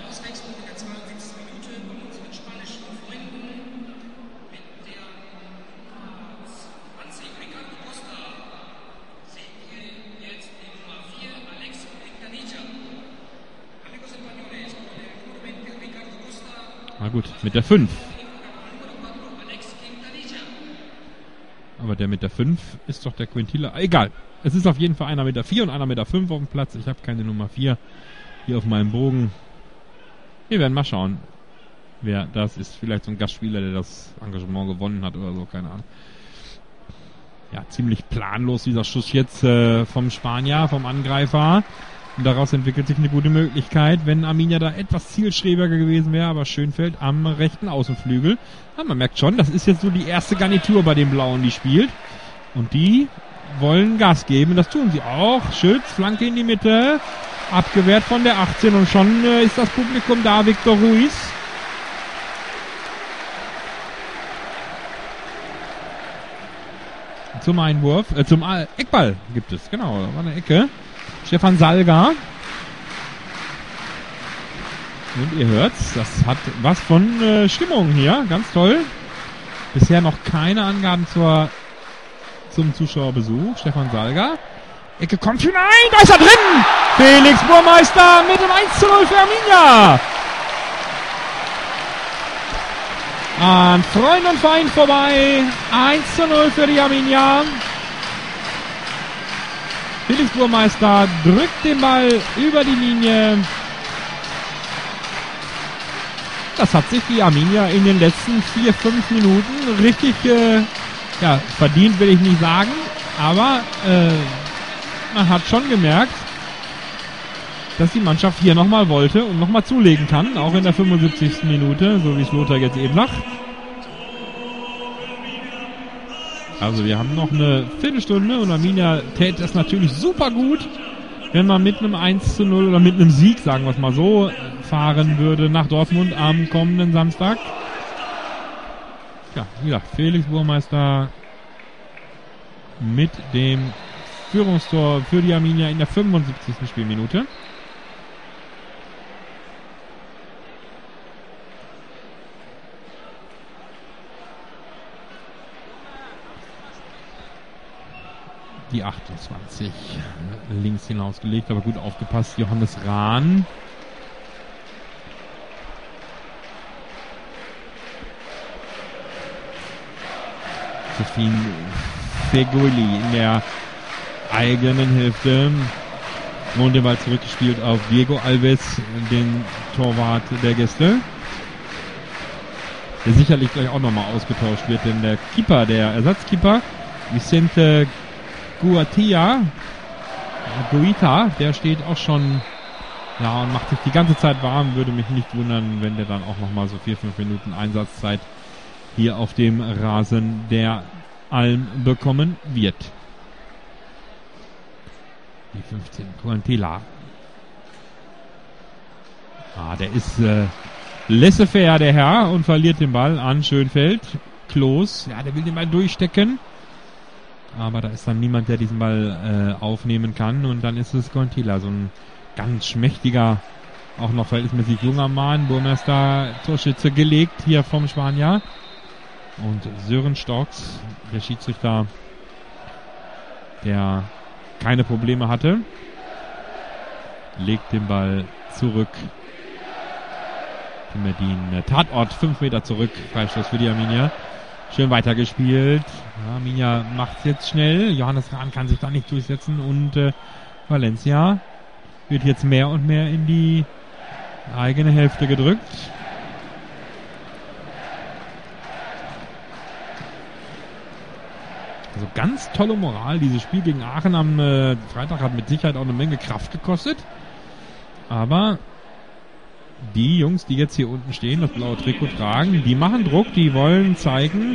B: Na gut, mit der fünf. Aber der mit der fünf ist doch der Quintilla. Egal. Es ist auf jeden Fall einer mit der vier und einer mit der fünf auf dem Platz. Ich habe keine Nummer vier hier auf meinem Bogen. Wir werden mal schauen, wer das ist. Vielleicht so ein Gastspieler, der das Engagement gewonnen hat oder so. Keine Ahnung. Ja, ziemlich planlos dieser Schuss jetzt äh, vom Spanier, vom Angreifer. Und daraus entwickelt sich eine gute Möglichkeit, wenn Arminia da etwas zielstrebiger gewesen wäre, aber Schönfeld am rechten Außenflügel. Ja, man merkt schon, das ist jetzt so die erste Garnitur bei den Blauen, die spielt. Und die wollen Gas geben, das tun sie auch. Schütz, Flanke in die Mitte, abgewehrt von der achtzehn und schon äh, ist das Publikum da, Victor Ruiz. Zum Einwurf, äh, zum äh, Eckball gibt es, genau, da war eine Ecke. Stefan Salga. Und ihr hört's, das hat was von äh, Stimmung hier, ganz toll. Bisher noch keine Angaben zur zum Zuschauerbesuch. Stefan Salga. Ecke kommt hinein, da ist er drin! Felix Burmeister mit dem eins zu null für Arminia. An Freund und Feind vorbei. eins zu null für die Arminia. Felix Burmeister drückt den Ball über die Linie. Das hat sich die Arminia in den letzten vier, fünf Minuten richtig äh, ja, verdient, will ich nicht sagen. Aber äh, man hat schon gemerkt, dass die Mannschaft hier nochmal wollte und nochmal zulegen kann. Auch in der fünfundsiebzigsten Minute, so wie es Lothar jetzt eben sagt. Also wir haben noch eine Viertelstunde und Arminia täte es natürlich super gut, wenn man mit einem eins zu null oder mit einem Sieg, sagen wir es mal so, fahren würde nach Dortmund am kommenden Samstag. Ja, wie gesagt, Felix Burmeister mit dem Führungstor für die Arminia in der fünfundsiebzigsten Spielminute. Die achtundzwanzig links hinausgelegt, aber gut aufgepasst. Johannes Rahn. Sophie Feguli in der eigenen Hälfte. Und den Ball zurückgespielt auf Diego Alves, den Torwart der Gäste. Der sicherlich gleich auch nochmal ausgetauscht wird, denn der Keeper, der Ersatzkeeper, Vicente Guatia, Guita, der steht auch schon, ja, und macht sich die ganze Zeit warm. Würde mich nicht wundern, wenn der dann auch nochmal so vier, fünf Minuten Einsatzzeit hier auf dem Rasen der Alm bekommen wird. Die fünfzehn, Quintela. Ah, der ist äh, laissez-faire, der Herr, und verliert den Ball an Schönfeld. Klos, ja, der will den Ball durchstecken. Aber da ist dann niemand, der diesen Ball äh, aufnehmen kann. Und dann ist es Quintela, so ein ganz schmächtiger, auch noch verhältnismäßig junger Mann. Burmester Torschütze gelegt hier vom Spanier. Und Sören Storks, der Schiedsrichter, der keine Probleme hatte, legt den Ball zurück. Medin, Tatort, fünf Meter zurück, Freistoß für die Arminia. Schön weitergespielt. Ja, Arminia macht es jetzt schnell. Johannes Rahn kann sich da nicht durchsetzen und äh, Valencia wird jetzt mehr und mehr in die eigene Hälfte gedrückt. Also ganz tolle Moral. Dieses Spiel gegen Aachen am äh, Freitag hat mit Sicherheit auch eine Menge Kraft gekostet. Aber die Jungs, die jetzt hier unten stehen, das blaue Trikot tragen, die machen Druck, die wollen zeigen,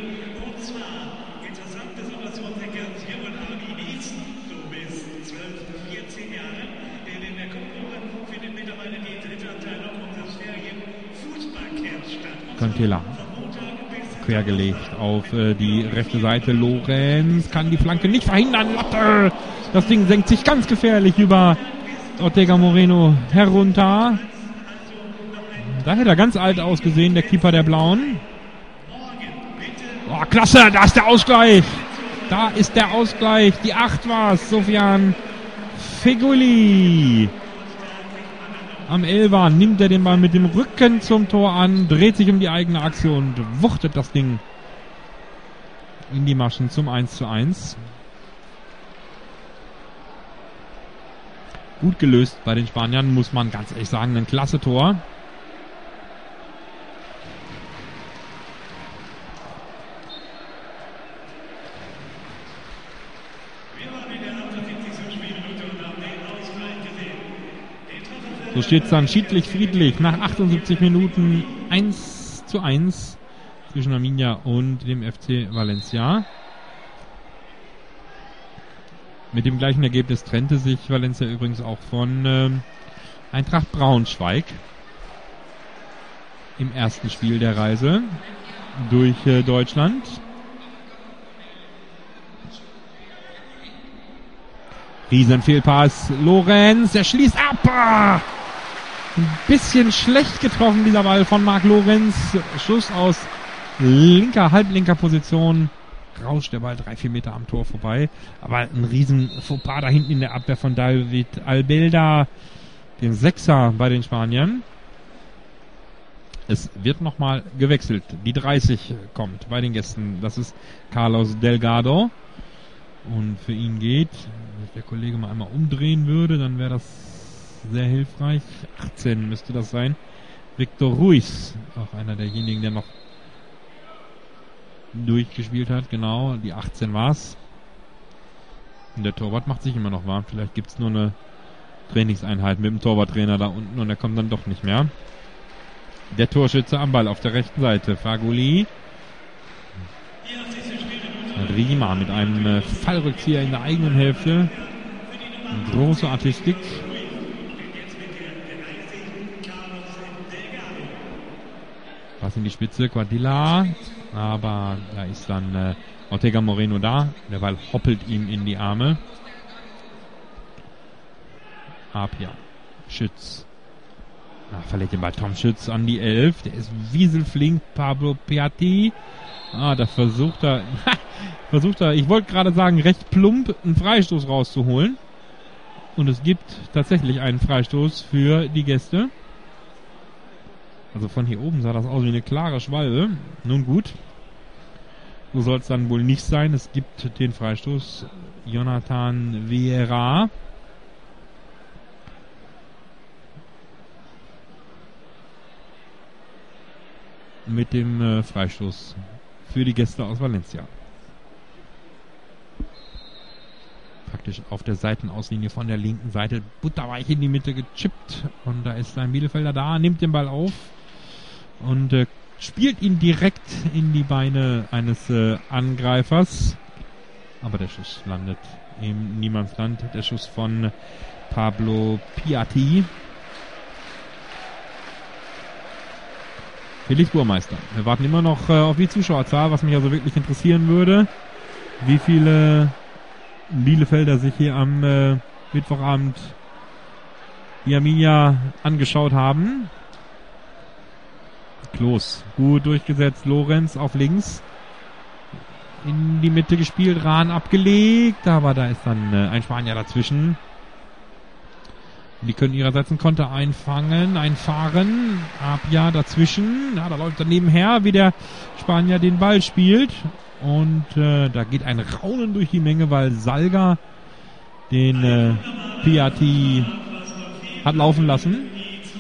B: Quintela quergelegt auf äh, die rechte Seite. Lorenz kann die Flanke nicht verhindern. Latte! Das Ding senkt sich ganz gefährlich über Ortega Moreno herunter. Da hätte er ganz alt ausgesehen, der Keeper der Blauen. Oh, klasse, da ist der Ausgleich. Da ist der Ausgleich. Die acht war's. Sofian Feguli. Am Elfer nimmt er den Ball mit dem Rücken zum Tor an, dreht sich um die eigene Achse und wuchtet das Ding in die Maschen zum eins zu eins. Gut gelöst bei den Spaniern, muss man ganz ehrlich sagen. Ein klasse Tor. So steht es dann schiedlich friedlich nach achtundsiebzig Minuten eins zu eins zwischen Arminia und dem F C Valencia. Mit dem gleichen Ergebnis trennte sich Valencia übrigens auch von ähm, Eintracht Braunschweig im ersten Spiel der Reise durch äh, Deutschland. Riesenfehlpass. Lorenz, er schließt ab. Ah! Ein bisschen schlecht getroffen, dieser Ball von Marc Lorenz. Schuss aus linker, halblinker Position. Rauscht der Ball drei, vier Meter am Tor vorbei. Aber ein riesen Fauxpas da hinten in der Abwehr von David Albelda, dem Sechser bei den Spaniern. Es wird nochmal gewechselt. Die dreißig kommt bei den Gästen. Das ist Carlos Delgado. Und für ihn geht, wenn der Kollege mal einmal umdrehen würde, dann wäre das sehr hilfreich. achtzehn müsste das sein. Victor Ruiz, auch einer derjenigen, der noch durchgespielt hat. Genau, die achtzehn war's. Und der Torwart macht sich immer noch warm. Vielleicht gibt's nur eine Trainingseinheit mit dem Torwarttrainer da unten und er kommt dann doch nicht mehr. Der Torschütze am Ball auf der rechten Seite. Faguli. Rima mit einem äh, Fallrückzieher in der eigenen Hälfte. Große Artistik. Was in die Spitze, Quadilla. Aber da ist dann äh, Ortega Moreno da. Der Ball hoppelt ihm in die Arme. Apia. Schütz. Ah, verliert den Ball Tom Schütz an die elf. Der ist wieselflink. Pablo Piatti. Ah, da versucht er, versucht er, ich wollte gerade sagen, recht plump einen Freistoß rauszuholen. Und es gibt tatsächlich einen Freistoß für die Gäste. Also von hier oben sah das aus wie eine klare Schwalbe. Nun gut. So soll es dann wohl nicht sein. Es gibt den Freistoß. Jonathan Vieira. Mit dem äh, Freistoß für die Gäste aus Valencia. praktisch auf der Seitenauslinie von der linken Seite butterweich in die Mitte gechippt. Und da ist ein Bielefelder da, nimmt den Ball auf und äh, spielt ihn direkt in die Beine eines äh, Angreifers. Aber der Schuss landet im Niemandsland. Der Schuss von Pablo Piatti. Felix Burmeister. Wir warten immer noch äh, auf die Zuschauerzahl, was mich also wirklich interessieren würde. Wie viele Bielefelder sich hier am äh, Mittwochabend die Arminia angeschaut haben. Klos, gut durchgesetzt. Lorenz auf links. In die Mitte gespielt. Rahn abgelegt. Aber da ist dann äh, ein Spanier dazwischen. Die können ihrerseits einen Konter einfangen, einfahren. Apia dazwischen. Ja, da läuft er nebenher, wie der Spanier den Ball spielt. Und äh, da geht ein Raunen durch die Menge, weil Salga den äh, Piatti hat laufen lassen.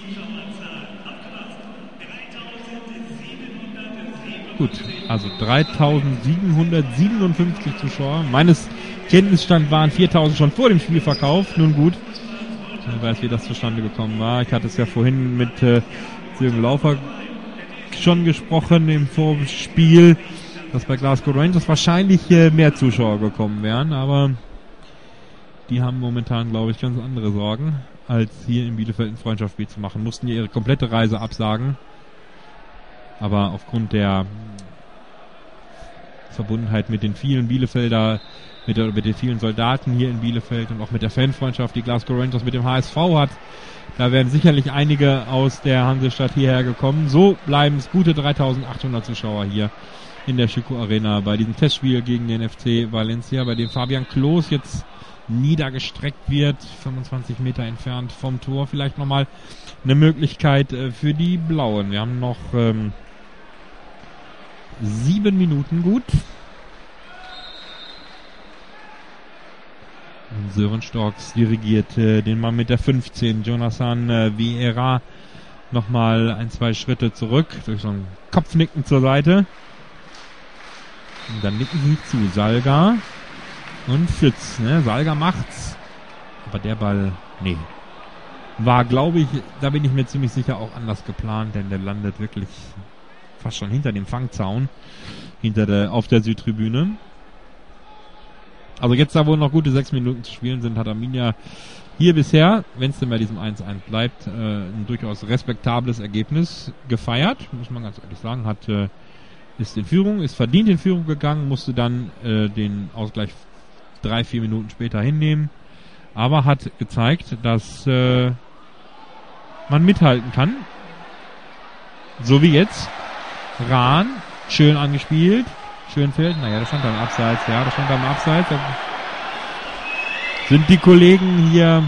B: Gut, also dreitausendsiebenhundertsiebenundfünfzig Zuschauer. Meines Kenntnisstand waren viertausend schon vor dem Spiel verkauft. Nun gut. Ich weiß, wie das zustande gekommen war. Ich hatte es ja vorhin mit äh, Jürgen Laufer schon gesprochen im Vorspiel, dass bei Glasgow Rangers wahrscheinlich äh, mehr Zuschauer gekommen wären, aber die haben momentan, glaube ich, ganz andere Sorgen, als hier in Bielefeld ein Freundschaftsspiel zu machen. Mussten ja ihre komplette Reise absagen, aber aufgrund der Verbundenheit mit den vielen Bielefelder Mit, der, mit den vielen Soldaten hier in Bielefeld und auch mit der Fanfreundschaft, die Glasgow Rangers mit dem H S V hat. Da werden sicherlich einige aus der Hansestadt hierher gekommen. So bleiben es gute dreitausendachthundert Zuschauer hier in der Schüco Arena bei diesem Testspiel gegen den F C Valencia, bei dem Fabian Klos jetzt niedergestreckt wird, fünfundzwanzig Meter entfernt vom Tor. Vielleicht nochmal eine Möglichkeit äh, für die Blauen. Wir haben noch ähm, sieben Minuten gut. Und Sören Storks dirigiert äh, den Mann mit der fünfzehn, Jonathan äh, Vieira, nochmal ein, zwei Schritte zurück, durch so ein Kopfnicken zur Seite. Und dann nicken sie zu Salga und Fitz. Ne? Salga macht's, aber der Ball, nee. War, glaube ich, da bin ich mir ziemlich sicher auch anders geplant, denn der landet wirklich fast schon hinter dem Fangzaun, hinter der, auf der Südtribüne. Also jetzt, da wo noch gute sechs Minuten zu spielen sind, hat Arminia hier bisher, wenn es denn bei diesem eins eins bleibt, äh, ein durchaus respektables Ergebnis gefeiert, muss man ganz ehrlich sagen, hat äh, ist in Führung, ist verdient in Führung gegangen, musste dann äh, den Ausgleich drei, vier Minuten später hinnehmen, aber hat gezeigt, dass äh, man mithalten kann. So wie jetzt. Rahn, schön angespielt. Schönfeld, naja, das stand beim Abseits, ja, das stand beim Abseits. Da sind die Kollegen hier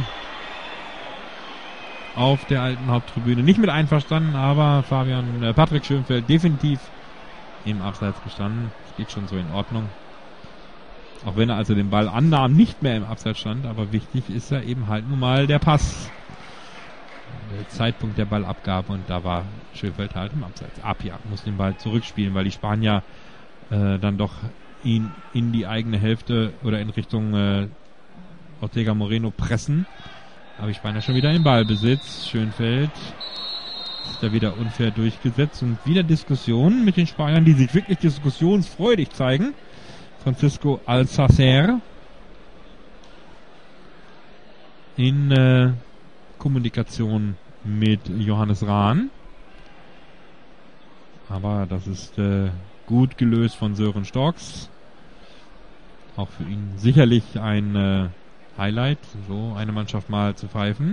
B: auf der alten Haupttribüne nicht mit einverstanden, aber Fabian, äh, Patrick Schönfeld definitiv im Abseits gestanden. Das geht schon so in Ordnung. Auch wenn er also den Ball annahm, nicht mehr im Abseits stand, aber wichtig ist ja eben halt nun mal der Pass. Der Zeitpunkt der Ballabgabe, und da war Schönfeld halt im Abseits. Apia muss den Ball zurückspielen, weil die Spanier Äh, dann doch ihn in die eigene Hälfte oder in Richtung äh, Ortega Moreno pressen. Aber die Spanier schon wieder im Ballbesitz. Schönfeld ist da wieder unfair durchgesetzt und wieder Diskussionen mit den Spaniern, die sich wirklich diskussionsfreudig zeigen. Francisco Alcacer in äh, Kommunikation mit Johannes Rahn. Aber das ist äh, gut gelöst von Sören Storks. Auch für ihn sicherlich ein äh, Highlight, so eine Mannschaft mal zu pfeifen.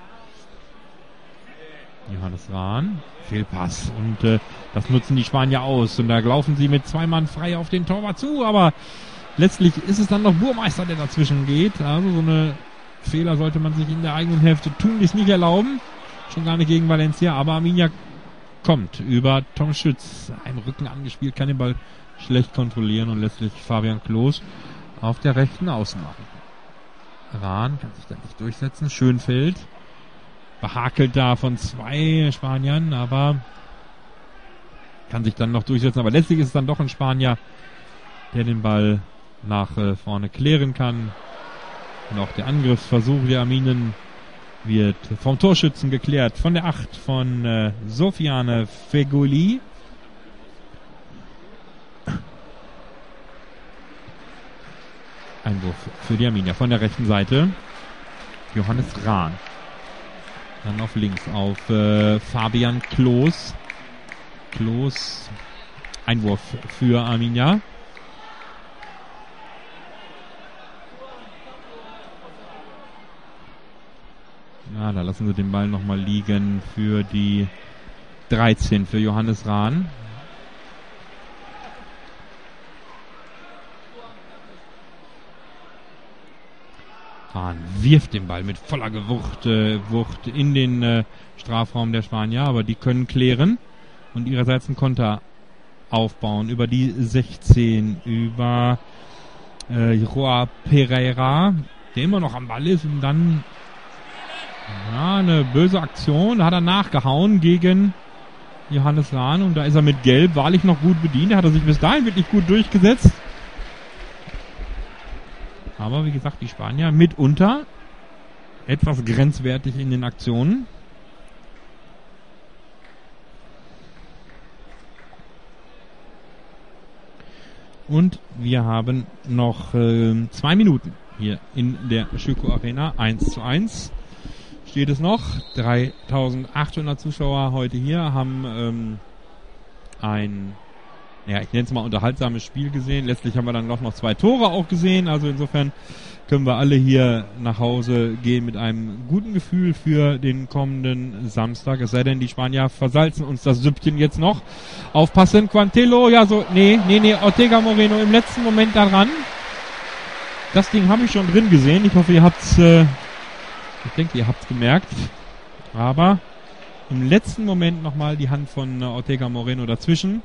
B: Johannes Rahn, Fehlpass. Und äh, das nutzen die Spanier aus. Und da laufen sie mit zwei Mann frei auf den Torwart zu. Aber letztlich ist es dann noch Burmeister, der dazwischen geht. Also so eine Fehler sollte man sich in der eigenen Hälfte tunlichst nicht erlauben. Schon gar nicht gegen Valencia. Aber Arminia kommt über Tom Schütz, ein Rücken angespielt, kann den Ball schlecht kontrollieren und letztlich Fabian Klos auf der rechten Außenbahn. Rahn kann sich da nicht durchsetzen. Schönfeld behakelt da von zwei Spaniern, aber kann sich dann noch durchsetzen. Aber letztlich ist es dann doch ein Spanier, der den Ball nach äh, vorne klären kann. Noch der Angriffsversuch der Arminen wird vom Torschützen geklärt. Von der acht von äh, Sofiane Feghouli. Einwurf für die Arminia von der rechten Seite. Johannes Rahn. Dann auf links auf äh, Fabian Klos. Klos. Einwurf für Arminia. Ja, da lassen sie den Ball nochmal liegen für die dreizehn für Johannes Rahn. Rahn wirft den Ball mit voller Gewucht äh, Wucht in den äh, Strafraum der Spanier, aber die können klären und ihrerseits einen Konter aufbauen über die sechzehn, über äh, Joa Pereira, der immer noch am Ball ist und dann ja, eine böse Aktion, da hat er nachgehauen gegen Johannes Rahn und da ist er mit Gelb wahrlich noch gut bedient, da hat er sich bis dahin wirklich gut durchgesetzt. Aber wie gesagt, die Spanier mitunter etwas grenzwertig in den Aktionen. Und wir haben noch äh, zwei Minuten hier in der Schüko Arena. eins zu eins steht es noch. dreitausendachthundert Zuschauer heute hier haben ähm, ein, ja, ich nenne es mal unterhaltsames Spiel gesehen. Letztlich haben wir dann doch noch zwei Tore auch gesehen. Also insofern können wir alle hier nach Hause gehen mit einem guten Gefühl für den kommenden Samstag. Es sei denn, die Spanier versalzen uns das Süppchen jetzt noch. Aufpassen, Quintelo, ja so, nee, nee, nee, Ortega Moreno im letzten Moment da dran. Das Ding habe ich schon drin gesehen. Ich hoffe, ihr habt's, äh, ich denke, ihr habt's gemerkt. Aber im letzten Moment nochmal die Hand von äh, Ortega Moreno dazwischen.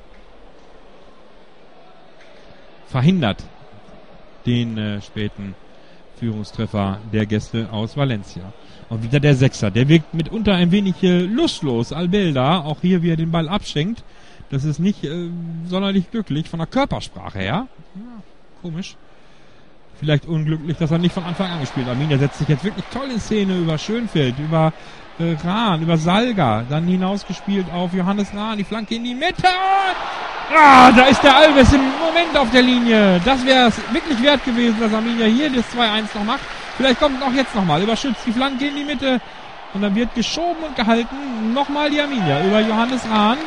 B: Verhindert den äh, späten Führungstreffer der Gäste aus Valencia. Und wieder der Sechser. Der wirkt mitunter ein wenig äh, lustlos. Albelda, auch hier, wie er den Ball abschenkt. Das ist nicht äh, sonderlich glücklich von der Körpersprache her. Ja, komisch. Vielleicht unglücklich, dass er nicht von Anfang an gespielt hat. Arminia setzt sich jetzt wirklich toll in Szene über Schönfeld, über äh, Rahn, über Salga. Dann hinausgespielt auf Johannes Rahn. Die Flanke in die Mitte. Ah, da ist der Alves im Moment auf der Linie. Das wäre es wirklich wert gewesen, dass Arminia hier das zwei eins noch macht. Vielleicht kommt auch jetzt nochmal. Überschützt die Flanke in die Mitte. Und dann wird geschoben und gehalten. Nochmal die Arminia über Johannes Rahn.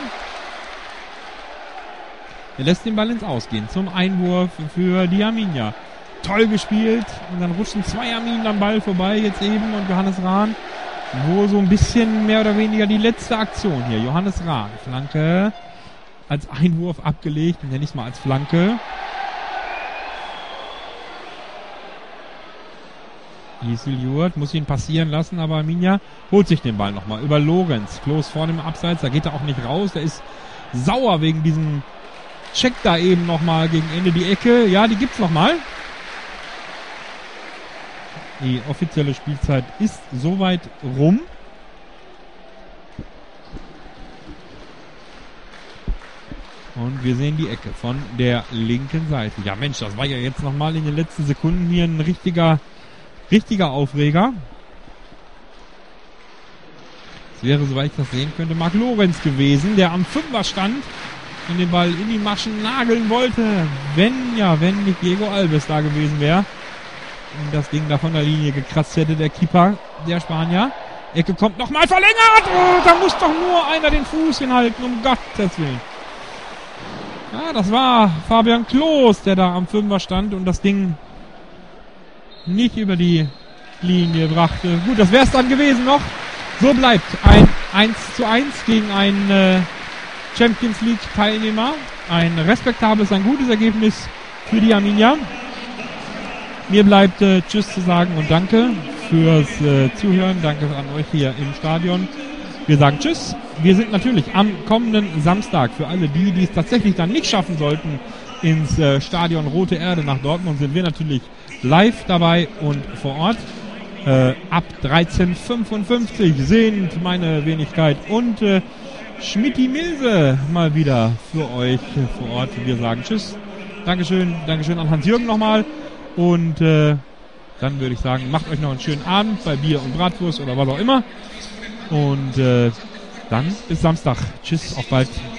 B: Er lässt den Ball ins Ausgehen zum Einwurf für die Arminia. Toll gespielt. Und dann rutschen zwei Arminen am Ball vorbei jetzt eben. Und Johannes Rahn, wo so ein bisschen mehr oder weniger die letzte Aktion hier. Johannes Rahn. Flanke als Einwurf abgelegt, nenne ich es mal als Flanke. Isiljourt muss ihn passieren lassen, aber Arminia holt sich den Ball nochmal über Lorenz. Klos vorne im Abseits, da geht er auch nicht raus. Der ist sauer wegen diesem Check da eben nochmal gegen Ende die Ecke. Ja, die gibt's nochmal. Die offizielle Spielzeit ist soweit rum. Und wir sehen die Ecke von der linken Seite. Ja Mensch, das war ja jetzt nochmal in den letzten Sekunden hier ein richtiger, richtiger Aufreger. Es wäre, soweit ich das sehen könnte, Marc Lorenz gewesen, der am Fünfer stand und den Ball in die Maschen nageln wollte. Wenn, ja, wenn nicht Diego Alves da gewesen wäre und das Ding da von der Linie gekratzt hätte, der Keeper der Spanier. Ecke kommt nochmal verlängert. Oh, da muss doch nur einer den Fuß hinhalten, um Gottes Willen. Ja, das war Fabian Klos, der da am Fünfer stand und das Ding nicht über die Linie brachte. Gut, das wäre es dann gewesen noch. So bleibt ein eins zu eins gegen einen äh, Champions League Teilnehmer. Ein respektables, ein gutes Ergebnis für die Arminia. Mir bleibt äh, Tschüss zu sagen und danke fürs äh, Zuhören. Danke an euch hier im Stadion. Wir sagen Tschüss. Wir sind natürlich am kommenden Samstag für alle die, die es tatsächlich dann nicht schaffen sollten, ins äh, Stadion Rote Erde nach Dortmund, sind wir natürlich live dabei und vor Ort. Äh, ab dreizehn Uhr fünfundfünfzig sind meine Wenigkeit und äh, Schmidti Milse mal wieder für euch vor Ort. Wir sagen Tschüss. Dankeschön. Dankeschön an Hans-Jürgen nochmal. Und äh, Dann würde ich sagen, macht euch noch einen schönen Abend bei Bier und Bratwurst oder was auch immer. Und äh, dann bis Samstag. Tschüss, auf bald.